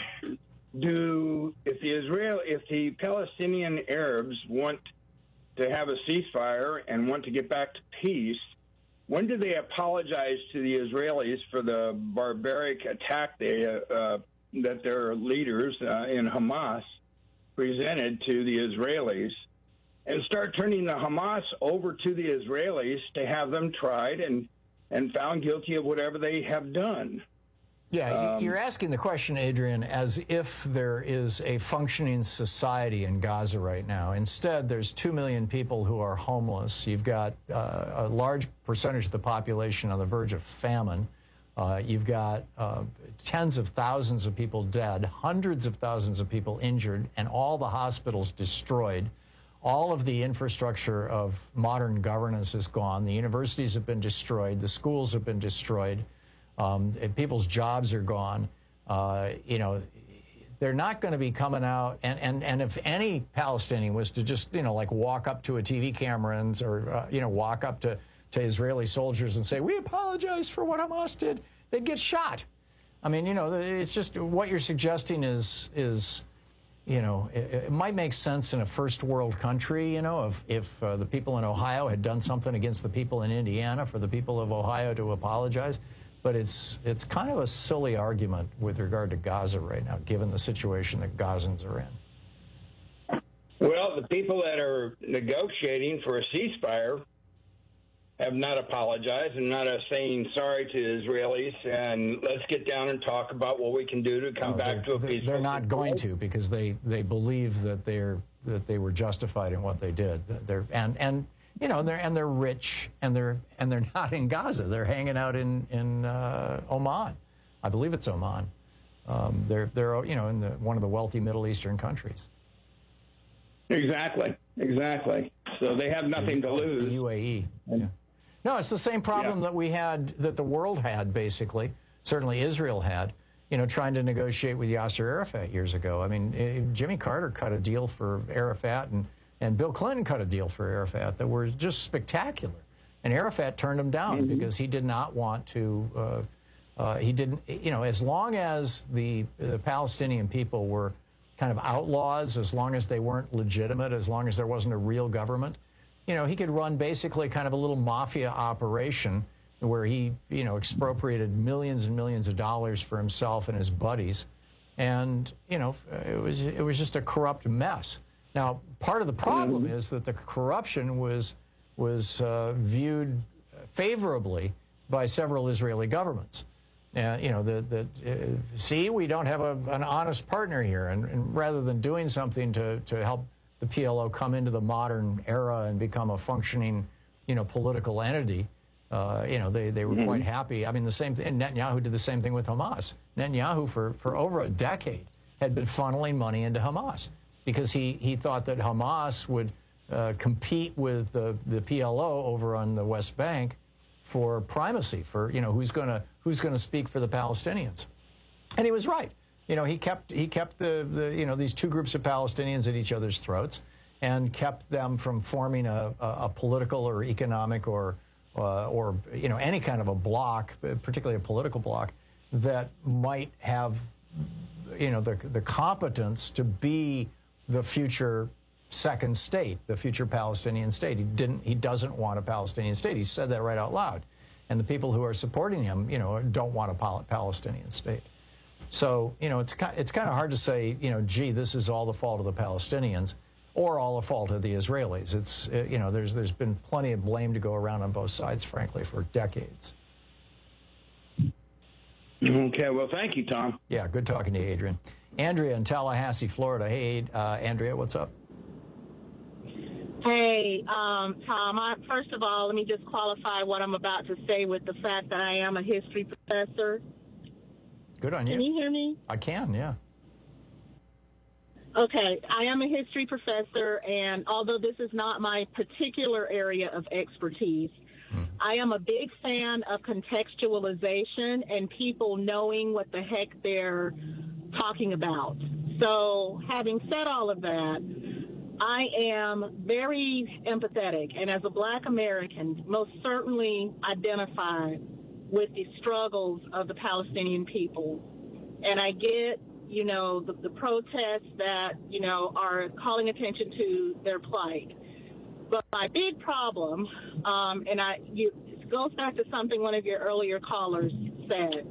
Speaker 15: do, if the Israel, if the Palestinian Arabs want to have a ceasefire and want to get back to peace, when do they apologize to the Israelis for the barbaric attack they, uh, uh, that their leaders uh, in Hamas presented to the Israelis, and start turning the Hamas over to the Israelis to have them tried and, and found guilty of whatever they have done?
Speaker 20: Yeah,
Speaker 15: Um,
Speaker 20: you're asking the question, Adrian, as if there is a functioning society in Gaza right now. Instead, there's two million people who are homeless. You've got uh, a large percentage of the population on the verge of famine. Uh, you've got uh, tens of thousands of people dead, hundreds of thousands of people injured, and all the hospitals destroyed. All of the infrastructure of modern governance is gone. The universities have been destroyed. The schools have been destroyed. Um, people's jobs are gone. Uh, you know, they're not going to be coming out. And, and, and if any Palestinian was to just, you know, like walk up to a T V camera and, or, uh, you know, walk up to, to Israeli soldiers and say, we apologize for what Hamas did, they'd get shot. I mean, you know, it's just what you're suggesting is, is you know, it, it might make sense in a first world country, you know, if, if uh, the people in Ohio had done something against the people in Indiana, for the people of Ohio to apologize. But it's it's kind of a silly argument with regard to Gaza right now, given the situation that Gazans are in.
Speaker 15: Well, the people that are negotiating for a ceasefire have not apologized and not uh, saying sorry to Israelis, and let's get down and talk about what we can do to come
Speaker 20: No,
Speaker 15: back to a peaceful.
Speaker 20: They're not going to, because they, they believe that they're that they were justified in what they did. They're and and you know they're and they're rich and they're and they're not in Gaza. They're hanging out in in uh, Oman, I believe it's Oman. Um, they're they're you know in the, one of the wealthy Middle Eastern countries.
Speaker 15: Exactly, exactly. So they have nothing to lose.
Speaker 20: It's the U A E. Yeah. No, it's the same problem yeah. that we had, that the world had, basically. Certainly Israel had, you know, trying to negotiate with Yasser Arafat years ago. I mean, it, Jimmy Carter cut a deal for Arafat, and, and Bill Clinton cut a deal for Arafat that were just spectacular. And Arafat turned them down mm-hmm. because he did not want to, uh, uh, he didn't, you know, as long as the, the Palestinian people were kind of outlaws, as long as they weren't legitimate, as long as there wasn't a real government, you know, he could run basically kind of a little mafia operation where he, you know, expropriated millions and millions of dollars for himself and his buddies. And, you know, it was it was just a corrupt mess. Now, part of the problem mm-hmm. is that the corruption was was uh, viewed favorably by several Israeli governments. Uh, you know, the, the, uh, see, we don't have a, an honest partner here. And, and rather than doing something to, to help the P L O come into the modern era and become a functioning, you know, political entity, uh, you know, they, they were mm-hmm. quite happy. I mean, the same thing, and Netanyahu did the same thing with Hamas. Netanyahu, for, for over a decade, had been funneling money into Hamas because he, he thought that Hamas would uh, compete with the, the P L O over on the West Bank for primacy, for, you know, who's going to who's going to speak for the Palestinians. And he was right. You know, he kept he kept the, the you know, these two groups of Palestinians at each other's throats and kept them from forming a, a, a political or economic or uh, or you know, any kind of a bloc, particularly a political bloc that might have, you know, the the competence to be the future second state, the future Palestinian state. He didn't. He doesn't want a Palestinian state. He said that right out loud. And the people who are supporting him, you know, don't want a pal- Palestinian state. So, you know, it's it's kind of hard to say, you know, gee, this is all the fault of the Palestinians or all the fault of the Israelis. It's, uh, you know, there's there's been plenty of blame to go around on both sides, frankly, for decades.
Speaker 15: Okay, well, thank you, Tom.
Speaker 20: Yeah, good talking to you, Adrian. Andrea in Tallahassee, Florida. Hey, uh, Andrea, what's up?
Speaker 16: Hey, um, Tom, I, first of all, let me just qualify what I'm about to say with the fact that I am a history professor.
Speaker 20: Good on you.
Speaker 16: Can you hear me?
Speaker 20: I can, yeah.
Speaker 16: Okay, I am a history professor, and although this is not my particular area of expertise, mm. I am a big fan of contextualization and people knowing what the heck they're talking about. So, having said all of that, I am very empathetic, and as a Black American, most certainly identify with the struggles of the Palestinian people. And I get, you know, the, the protests that, you know, are calling attention to their plight. But my big problem, um, and I, you, it goes back to something one of your earlier callers said,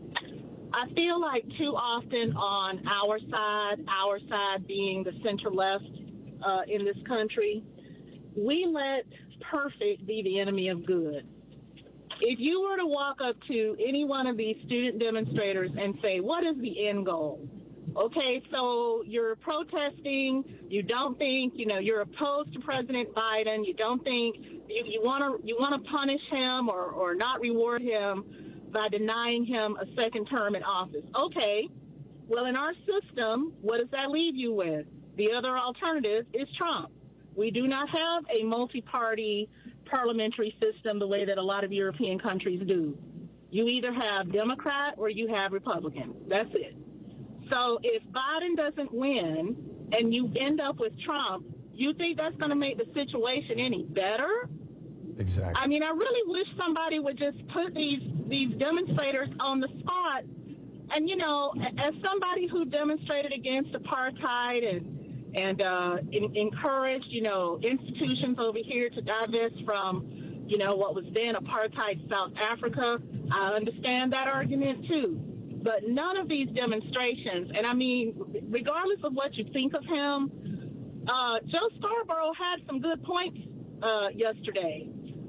Speaker 16: I feel like too often on our side, our side being the center-left, Uh, in this country, we let perfect be the enemy of good. If you were to walk up to any one of these student demonstrators and say, what is the end goal? Okay, so you're protesting, you don't think, you know, you're opposed to President Biden, you don't think, you, you want to you want to punish him or, or not reward him by denying him a second term in office. Okay, well, in our system, what does that leave you with? The other alternative is Trump. We do not have a multi-party parliamentary system the way that a lot of European countries do. You either have Democrat or you have Republican. That's it. So if Biden doesn't win and you end up with Trump, you think that's going to make the situation any better?
Speaker 20: Exactly. I
Speaker 16: mean, I really wish somebody would just put these, these demonstrators on the spot. And, you know, as somebody who demonstrated against apartheid and and uh, in, encouraged, you know, institutions over here to divest from, you know, what was then apartheid South Africa, I understand that argument too. But none of these demonstrations, and I mean, regardless of what you think of him, uh, Joe Scarborough had some good points uh, yesterday.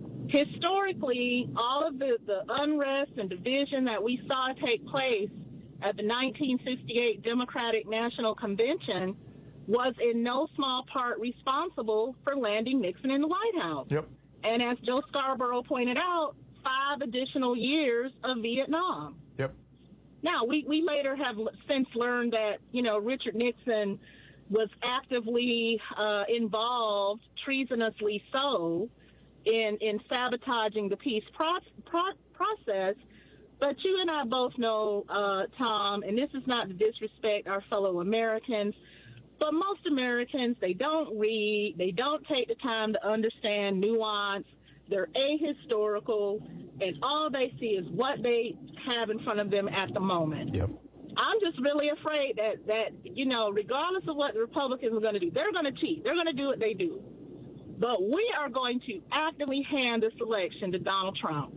Speaker 16: Historically, all of the, the unrest and division that we saw take place at the nineteen sixty-eight Democratic National Convention was in no small part responsible for landing Nixon in the White House.
Speaker 20: Yep.
Speaker 16: And as Joe Scarborough pointed out, five additional years of Vietnam.
Speaker 20: Yep.
Speaker 16: Now, we, we later have since learned that, you know, Richard Nixon was actively uh, involved, treasonously so, in, in sabotaging the peace pro- pro- process. But you and I both know, uh, Tom, and this is not to disrespect our fellow Americans, but most Americans, they don't read, they don't take the time to understand nuance, they're ahistorical, and all they see is what they have in front of them at the moment.
Speaker 20: Yep.
Speaker 16: I'm just really afraid that, that, you know, regardless of what the Republicans are going to do, they're going to cheat. They're going to do what they do. But we are going to actively hand this election to Donald Trump.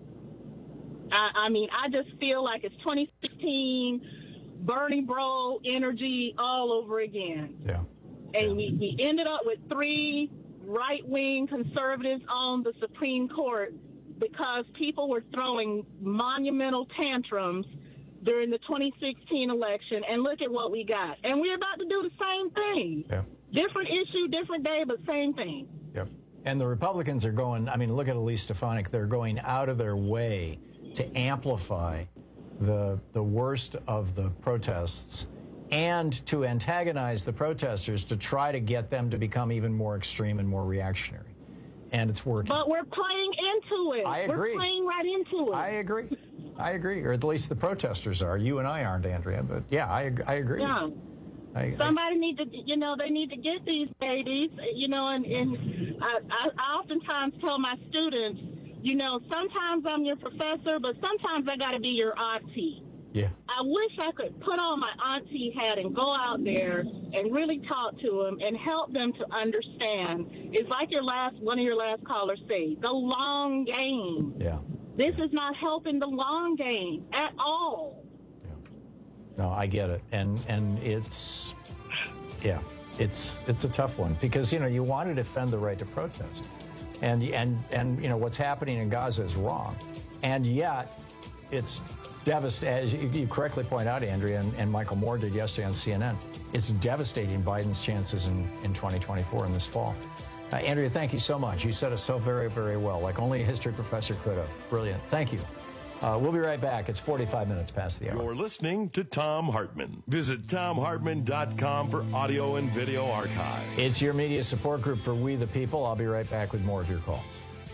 Speaker 16: I, I mean, I just feel like it's twenty sixteen Bernie Bro energy all over again.
Speaker 20: Yeah.
Speaker 16: And we, we ended up with three right-wing conservatives on the Supreme Court because people were throwing monumental tantrums during the twenty sixteen election, and look at what we got. And we're about to do the same thing.
Speaker 20: Yeah.
Speaker 16: Different issue, different day, but same thing.
Speaker 20: Yep. And the Republicans are going, I mean, look at Elise Stefanik. They're going out of their way to amplify the the worst of the protests and to antagonize the protesters to try to get them to become even more extreme and more reactionary. And it's working.
Speaker 16: But we're playing into it.
Speaker 20: I agree.
Speaker 16: We're playing right into it.
Speaker 20: I agree. I agree. Or at least the protesters are. You and I aren't, Andrea. But yeah, I, I agree.
Speaker 16: Yeah.
Speaker 20: I,
Speaker 16: Somebody I, need to, you know, they need to get these babies, you know, and, and I, I, I oftentimes tell my students, you know, sometimes I'm your professor, but sometimes I got to be your auntie.
Speaker 20: Yeah.
Speaker 16: I wish I could put on my auntie hat and go out there and really talk to them and help them to understand. It's like your last, one of your last callers say, the long game.
Speaker 20: Yeah.
Speaker 16: This is not helping the long game at all.
Speaker 20: No, I get it. And and it's, yeah, it's it's a tough one because, you know, you want to defend the right to protest. And, and, and you know, what's happening in Gaza is wrong. And yet, it's devastating, as you, you correctly point out, Andrea, and, and Michael Moore did yesterday on C N N, it's devastating Biden's chances in, in twenty twenty-four in this fall. Uh, Andrea, thank you so much. You said it so very, very well, like only a history professor could have. Brilliant. Thank you. Uh, we'll be right back. It's forty-five minutes past the hour.
Speaker 19: You're listening to Thom Hartmann. Visit Thom Hartmann dot com for audio and video archive.
Speaker 20: It's your media support group for We the People. I'll be right back with more of your calls.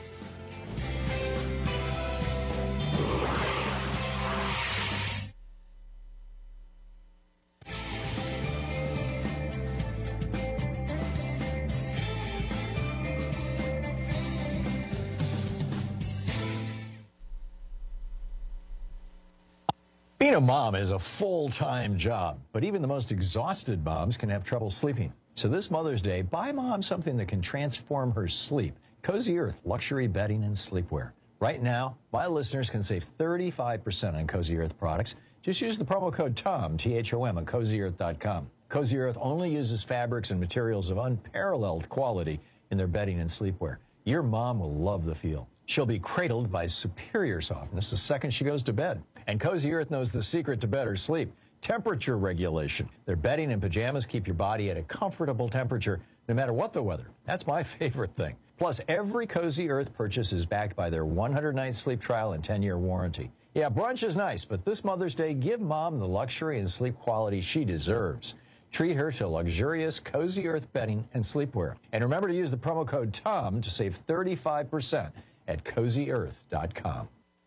Speaker 20: Being a mom is a full-time job, but even the most exhausted moms can have trouble sleeping. So this Mother's Day, buy mom something that can transform her sleep. Cozy Earth luxury bedding and sleepwear. Right now, my listeners can save thirty-five percent on Cozy Earth products. Just use the promo code THOM, T H O M, at cozy earth dot com. Cozy Earth only uses fabrics and materials of unparalleled quality in their bedding and sleepwear. Your mom will love the feel. She'll be cradled by superior softness the second she goes to bed. And Cozy Earth knows the secret to better sleep: temperature regulation. Their bedding and pajamas keep your body at a comfortable temperature no matter what the weather. That's my favorite thing. Plus, every Cozy Earth purchase is backed by their one hundred night sleep trial and ten year warranty. Yeah, brunch is nice, but this Mother's Day, give mom the luxury and sleep quality she deserves. Treat her to luxurious Cozy Earth bedding and sleepwear. And remember to use the promo code THOM to save thirty-five percent at cozy earth dot com.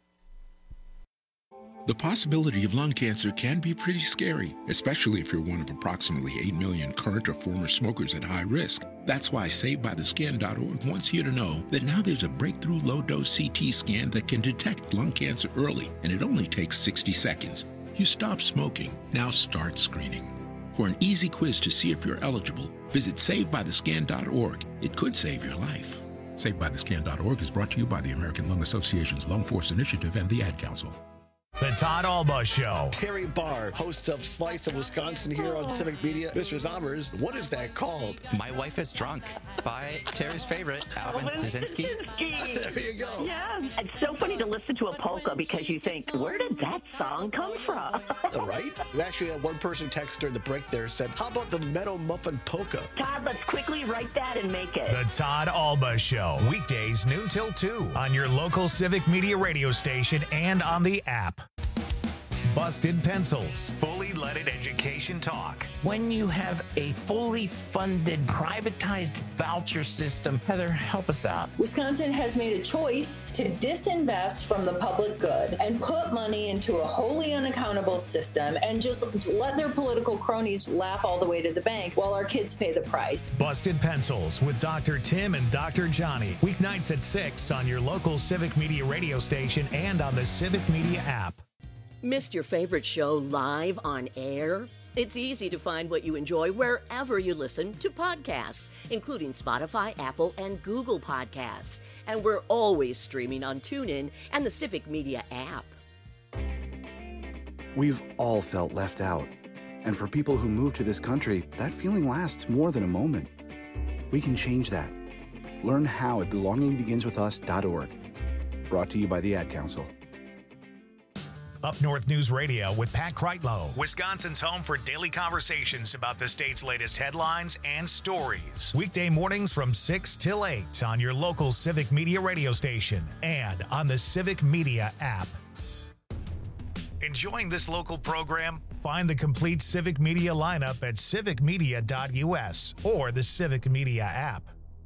Speaker 2: The possibility of lung cancer can be pretty scary, especially if you're one of approximately eight million current or former smokers at high risk. That's why Saved By The Scan dot org wants you to know that now there's a breakthrough low-dose C T scan that can detect lung cancer early, and it only takes sixty seconds. You stop smoking, now start screening. For an easy quiz to see if you're eligible, visit Saved By The Scan dot org. It could save your life. Saved By The Scan dot org is brought to you by the American Lung Association's Lung Force Initiative and the Ad Council.
Speaker 1: The Todd Alba Show.
Speaker 21: Terry Barr, host of Slice of Wisconsin here on Civic Media. Mister Zommers, what is that called?
Speaker 22: My Wife is Drunk by Terry's favorite, Alvin Staszynski.
Speaker 21: There you go.
Speaker 23: Yeah, it's so funny to listen to a polka because you think, where did that song come from?
Speaker 21: Right? We actually had one person text during the break there said, how about the Meadow Muffin Polka?
Speaker 23: Todd, let's quickly write that and make it.
Speaker 1: The Todd Alba Show. Weekdays noon till two on your local Civic Media radio station and on the app. Busted Pencils. Fully leaded education talk.
Speaker 24: When you have a fully funded, privatized voucher system, Heather, help us out.
Speaker 25: Wisconsin has made a choice to disinvest from the public good and put money into a wholly unaccountable system and just let their political cronies laugh all the way to the bank while our kids pay the price.
Speaker 1: Busted Pencils with Doctor Tim and Doctor Johnny. Weeknights at six on your local Civic Media radio station and on the Civic Media app.
Speaker 27: Missed your favorite show live on air? It's easy to find what you enjoy wherever you listen to podcasts, including Spotify, Apple, and Google Podcasts. And we're always streaming on TuneIn and the Civic Media app.
Speaker 26: We've all felt left out. And for people who move to this country, that feeling lasts more than a moment. We can change that. Learn how at belonging begins with us dot org. Brought to you by the Ad Council.
Speaker 1: Up North News Radio with Pat Kreitlow, Wisconsin's home for daily conversations about the state's latest headlines and stories. Weekday mornings from six till eight on your local Civic Media radio station and on the Civic Media app. Enjoying this local program? Find the complete Civic Media lineup at civic media dot u s or the Civic Media app.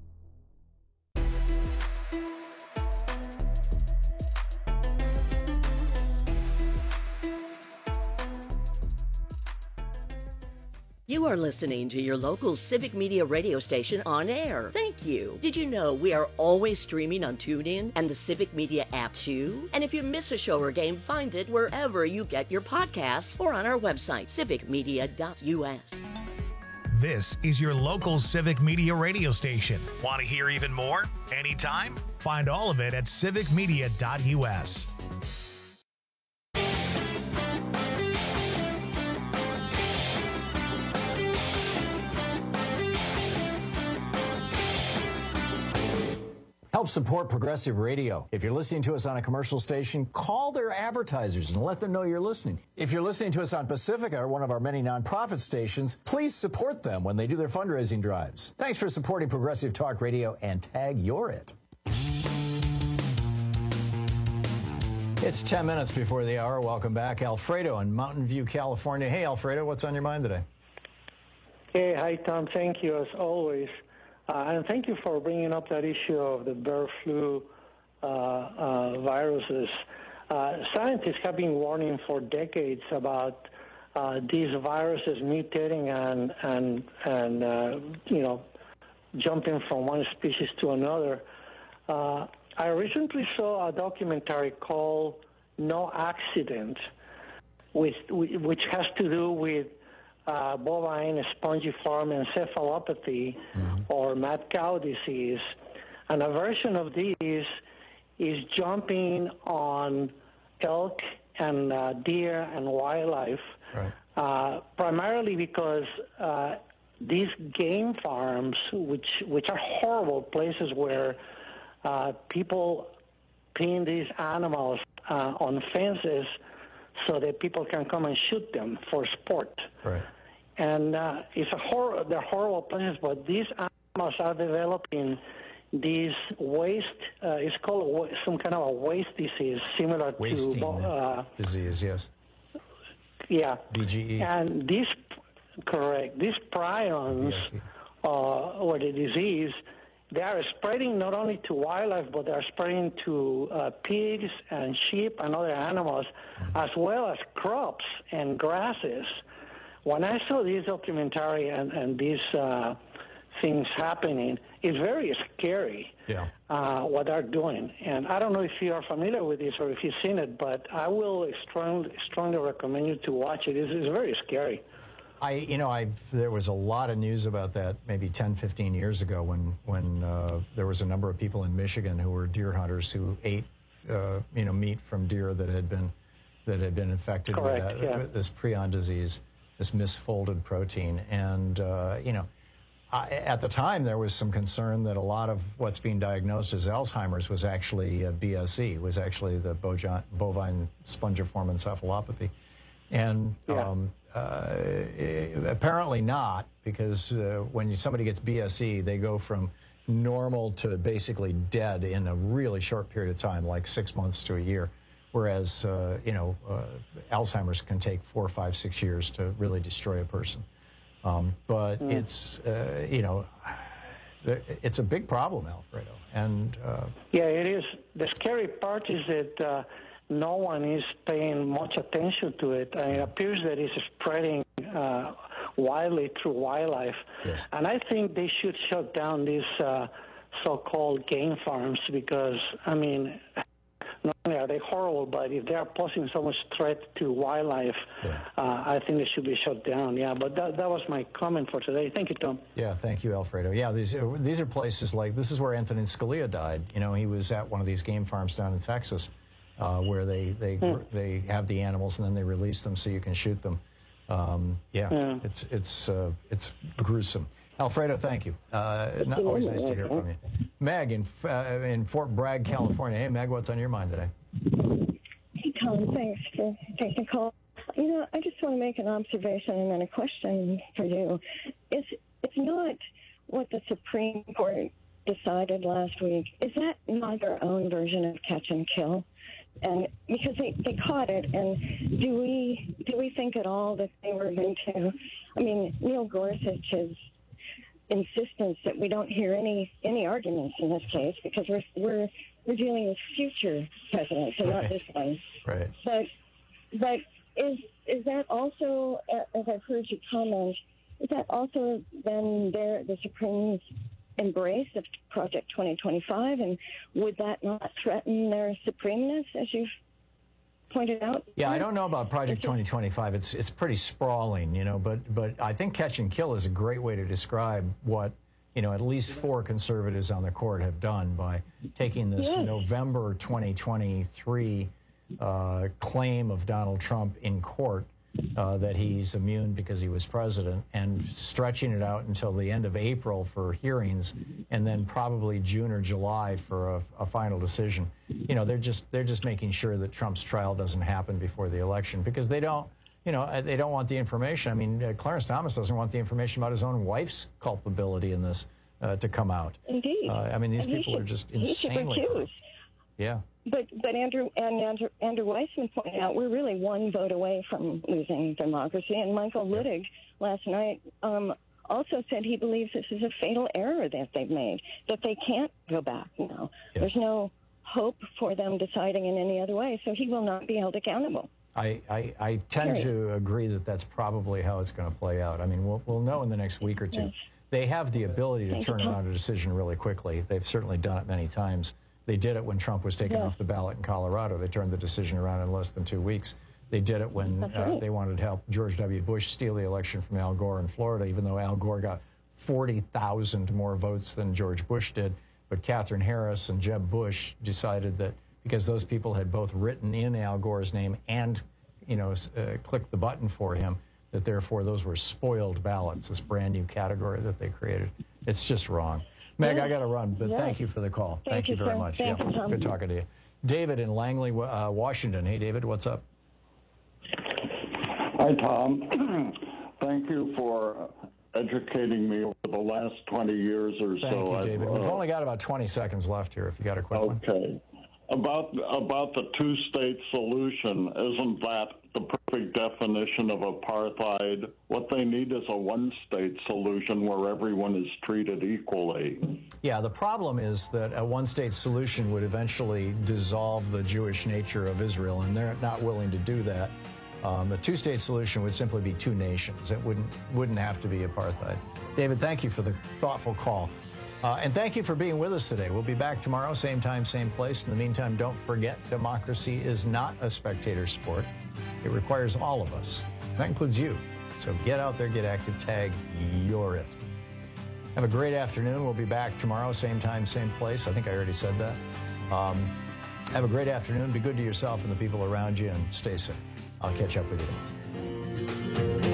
Speaker 27: You are listening to your local Civic Media radio station on air. Thank you. Did you know we are always streaming on TuneIn and the Civic Media app too? And if you miss a show or game, find it wherever you get your podcasts or on our website, civic media dot u s.
Speaker 1: This is your local Civic Media radio station. Want to hear even more? Anytime? Find all of it at civic media dot u s.
Speaker 20: Help support Progressive Radio. If you're listening to us on a commercial station, call their advertisers and let them know you're listening. If you're listening to us on Pacifica, one of our many nonprofit stations, please support them when they do their fundraising drives. Thanks for supporting Progressive Talk Radio and tag you're it. It's ten minutes before the hour. Welcome back. Alfredo in Mountain View, California. Hey, Alfredo, what's on your mind today?
Speaker 3: Hey, hi, Tom. Thank you, as always. Uh, and thank you for bringing up that issue of the bird flu uh, uh, viruses. Uh, scientists have been warning for decades about uh, these viruses mutating and and and uh, you know jumping from one species to another. Uh, I recently saw a documentary called "No Accident," with, which has to do with Uh, bovine spongiform encephalopathy, mm-hmm. or mad cow disease. And a version of these is jumping on elk and uh, deer and wildlife,
Speaker 20: right.
Speaker 3: uh, primarily because uh, these game farms, which, which are horrible places where uh, people pin these animals uh, on fences so that people can come and shoot them for sport.
Speaker 20: Right.
Speaker 3: And uh, it's a hor- they're horrible places, but these animals are developing these waste, uh, it's called wa- some kind of a waste disease, similar
Speaker 20: Wasting
Speaker 3: to... Uh,
Speaker 20: disease, yes.
Speaker 3: Yeah.
Speaker 20: B G E.
Speaker 3: And these, correct, these prions, uh, or the disease, they are spreading not only to wildlife, but they are spreading to uh, pigs and sheep and other animals, mm-hmm. as well as crops and grasses. When I saw this documentary and, and these uh, things happening, it's very scary
Speaker 20: yeah.
Speaker 3: uh, what they're doing. And I don't know if you are familiar with this or if you've seen it, but I will strongly, strongly recommend you to watch it. It's, it's very scary.
Speaker 20: I, you know, I there was a lot of news about that maybe ten, fifteen years ago when when uh, there was a number of people in Michigan who were deer hunters who ate, uh, you know, meat from deer that had been that had been infected
Speaker 3: Correct,
Speaker 20: with, that,
Speaker 3: yeah.
Speaker 20: with this prion disease, this misfolded protein. And, uh, you know, I, at the time there was some concern that a lot of what's being diagnosed as Alzheimer's was actually uh, B S E, was actually the bovine, bovine spongiform encephalopathy. And
Speaker 3: yeah.
Speaker 20: um, uh, apparently not, because uh, when you, somebody gets B S E, they go from normal to basically dead in a really short period of time, like six months to a year. Whereas, uh, you know, uh, Alzheimer's can take four, five, six years to really destroy a person. Um, but mm. it's, uh, you know, it's a big problem, Alfredo. And uh,
Speaker 3: yeah, it is. The scary part is that uh, no one is paying much attention to it. And it appears that it's spreading uh, widely through wildlife.
Speaker 20: Yes.
Speaker 3: And I think they should shut down these uh, so-called game farms because, I mean, not only are they horrible, but if they are posing so much threat to wildlife,
Speaker 20: yeah.
Speaker 3: uh, I think they should be shut down. Yeah, but that, that was my comment for today. Thank you, Tom.
Speaker 20: Yeah, thank you, Alfredo. Yeah, these are, these are places like, this is where Anthony Scalia died. You know, he was at one of these game farms down in Texas uh, where they, they, mm. they have the animals and then they release them so you can shoot them. Um, yeah, yeah, it's, it's, uh, it's gruesome. Alfredo, thank you. Uh, not always nice to hear from you. Meg in, uh, in Fort Bragg, California. Hey, Meg, what's on your mind today?
Speaker 4: Hey, Tom, thanks for taking the call. You know, I just want to make an observation and then a question for you. It's, it's not what the Supreme Court decided last week. Is that not their own version of catch and kill? And because they, they caught it, and do we do we think at all that they were going to? I mean, Neil Gorsuch's insistence that we don't hear any any arguments in this case because we're we're we're dealing with future presidents and
Speaker 20: right.
Speaker 4: not this one.
Speaker 20: Right.
Speaker 4: But but is is that also, as I've heard you comment, is that also then their the Supreme's embrace of Project twenty twenty-five, and would that not threaten their supremeness, as you've pointed out?
Speaker 20: Yeah, I don't know about Project twenty twenty-five. It's it's pretty sprawling, you know, but but I think catch and kill is a great way to describe what, you know, at least four conservatives on the court have done by taking this yes. November twenty twenty-three uh, claim of Donald Trump in court uh, that he's immune because he was president, and stretching it out until the end of April for hearings, and then probably June or July for a, a final decision. You know, they're just they're just making sure that Trump's trial doesn't happen before the election because they don't, you know, they don't want the information. I mean, uh, Clarence Thomas doesn't want the information about his own wife's culpability in this uh, to come out.
Speaker 4: Indeed.
Speaker 20: Uh, I mean, these
Speaker 4: and
Speaker 20: people
Speaker 4: should,
Speaker 20: are just
Speaker 4: he should
Speaker 20: insanely.
Speaker 4: recuse.
Speaker 20: Yeah.
Speaker 4: But but Andrew and Andrew, Andrew Weissman pointed out we're really one vote away from losing democracy. And Michael Luttig last night um, also said he believes this is a fatal error that they've made, that they can't go back now. Yes. There's no hope for them deciding in any other way, so he will not be held accountable.
Speaker 20: I, I, I tend
Speaker 4: Period.
Speaker 20: to agree that that's probably how it's going to play out. I mean, we'll, we'll know in the next week or two.
Speaker 4: Yes.
Speaker 20: They have the ability to
Speaker 4: Thank
Speaker 20: turn
Speaker 4: you.
Speaker 20: around a decision really quickly. They've certainly done it many times. They did it when Trump was taken
Speaker 4: Yes.
Speaker 20: off the ballot in Colorado. They turned the decision around in less than two weeks. They did it when
Speaker 4: That's
Speaker 20: uh,
Speaker 4: right.
Speaker 20: they wanted to help George W. Bush steal the election from Al Gore in Florida, even though Al Gore got forty thousand more votes than George Bush did. But Catherine Harris and Jeb Bush decided that because those people had both written in Al Gore's name and, you know, uh, clicked the button for him, that therefore those were spoiled ballots, this brand new category that they created. It's just wrong. Meg,
Speaker 4: Yeah.
Speaker 20: I got to run, but
Speaker 4: Yeah.
Speaker 20: thank you for the call.
Speaker 4: Thank
Speaker 20: Thank, you
Speaker 4: you,
Speaker 20: very
Speaker 4: sir.
Speaker 20: much.
Speaker 4: Thank
Speaker 20: yeah,
Speaker 4: you, Tom.
Speaker 20: good talking to you. David in Langley, uh, Washington. Hey, David, what's up?
Speaker 5: Hi, Tom. Thank you for educating me over the last twenty years or
Speaker 20: Thank
Speaker 5: so.
Speaker 20: you, David.
Speaker 5: I've,
Speaker 20: We've
Speaker 5: uh,
Speaker 20: only got about twenty seconds left here if you got a quick one.
Speaker 5: Okay. About about the two-state solution, isn't that the perfect definition of apartheid? What they need is a one-state solution where everyone is treated equally.
Speaker 20: Yeah, the problem is that a one-state solution would eventually dissolve the Jewish nature of Israel, and they're not willing to do that. Um, a two-state solution would simply be two nations. It wouldn't wouldn't have to be apartheid. David, thank you for the thoughtful call. Uh, and thank you for being with us today. We'll be back tomorrow, same time, same place. In the meantime, don't forget, democracy is not a spectator sport. It requires all of us. That includes you. So get out there, get active, tag, you're it. Have a great afternoon. We'll be back tomorrow, same time, same place. I think I already said that. Um, have a great afternoon. Be good to yourself and the people around you, and stay safe. I'll catch up with you tomorrow.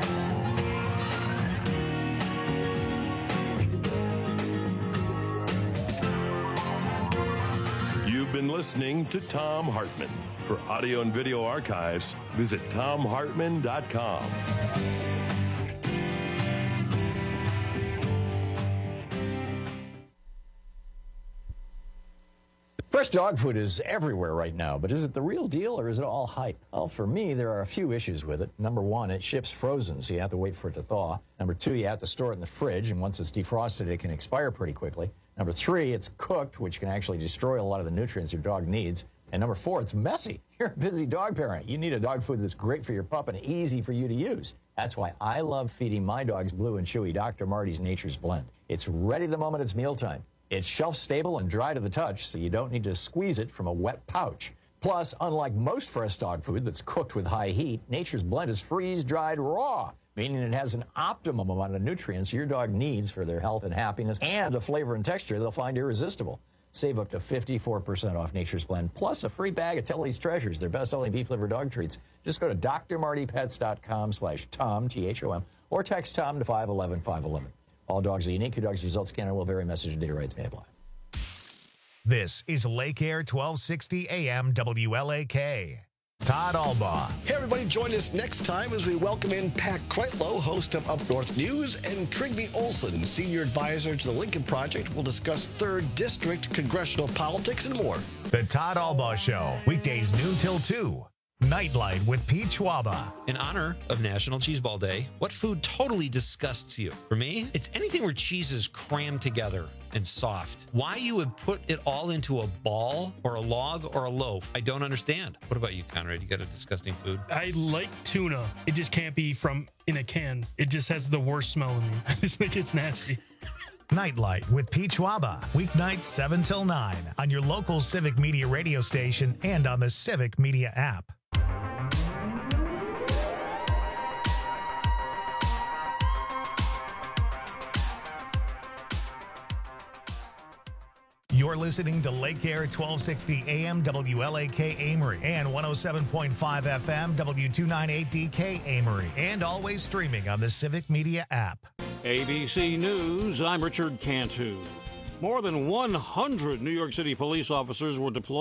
Speaker 19: You've been listening to Thom Hartmann. For audio and video archives, visit thom hartmann dot com.
Speaker 20: Fresh dog food is everywhere right now, but is it the real deal or is it all hype? Well, for me, there are a few issues with it. Number one, it ships frozen, so you have to wait for it to thaw. Number two, you have to store it in the fridge, and once it's defrosted, it can expire pretty quickly. Number three, it's cooked, which can actually destroy a lot of the nutrients your dog needs. And number four, it's messy. You're a busy dog parent. You need a dog food that's great for your pup and easy for you to use. That's why I love feeding my dogs Blue and Chewy Doctor Marty's Nature's Blend. It's ready the moment it's mealtime. It's shelf-stable and dry to the touch, so you don't need to squeeze it from a wet pouch. Plus, unlike most fresh dog food that's cooked with high heat, Nature's Blend is freeze-dried raw, meaning it has an optimum amount of nutrients your dog needs for their health and happiness, and a flavor and texture they'll find irresistible. Save up to fifty-four percent off Nature's Blend, plus a free bag of Tilly's Treasures, their best-selling beef liver dog treats. Just go to d r marty pets dot com slash Tom, T H O M, or text Tom to five one one, five one one. All dogs are unique. Your dog's results can and will vary. Message and data rights may apply.
Speaker 1: This is Lake Air twelve sixty A M W L A K. Todd Albaugh.
Speaker 21: Hey, everybody, join us next time as we welcome in Pat Kreitlow, host of Up North News, and Trygve Olsen, senior advisor to the Lincoln Project. We'll discuss third District congressional politics and more.
Speaker 1: The Todd Albaugh Show, weekdays noon till two. Nightlight with Pete Schwaba.
Speaker 10: In honor of National Cheeseball Day, what food totally disgusts you? For me, it's anything where cheese is crammed together and soft. Why you would put it all into a ball or a log or a loaf, I don't understand. What about you, Conrad? You got a disgusting food?
Speaker 6: I like tuna. It just can't be from in a can. It just has the worst smell in me. I just think it's nasty.
Speaker 1: Nightlight with Pete Schwaba, weeknights seven till nine on your local Civic Media radio station and on the Civic Media app. You're listening to Lake Air twelve sixty A M W L A K Amory and one oh seven point five F M W two ninety-eight D K Amory, and always streaming on the Civic Media app.
Speaker 7: A B C News, I'm Richard Cantu. More than one hundred New York City police officers were deployed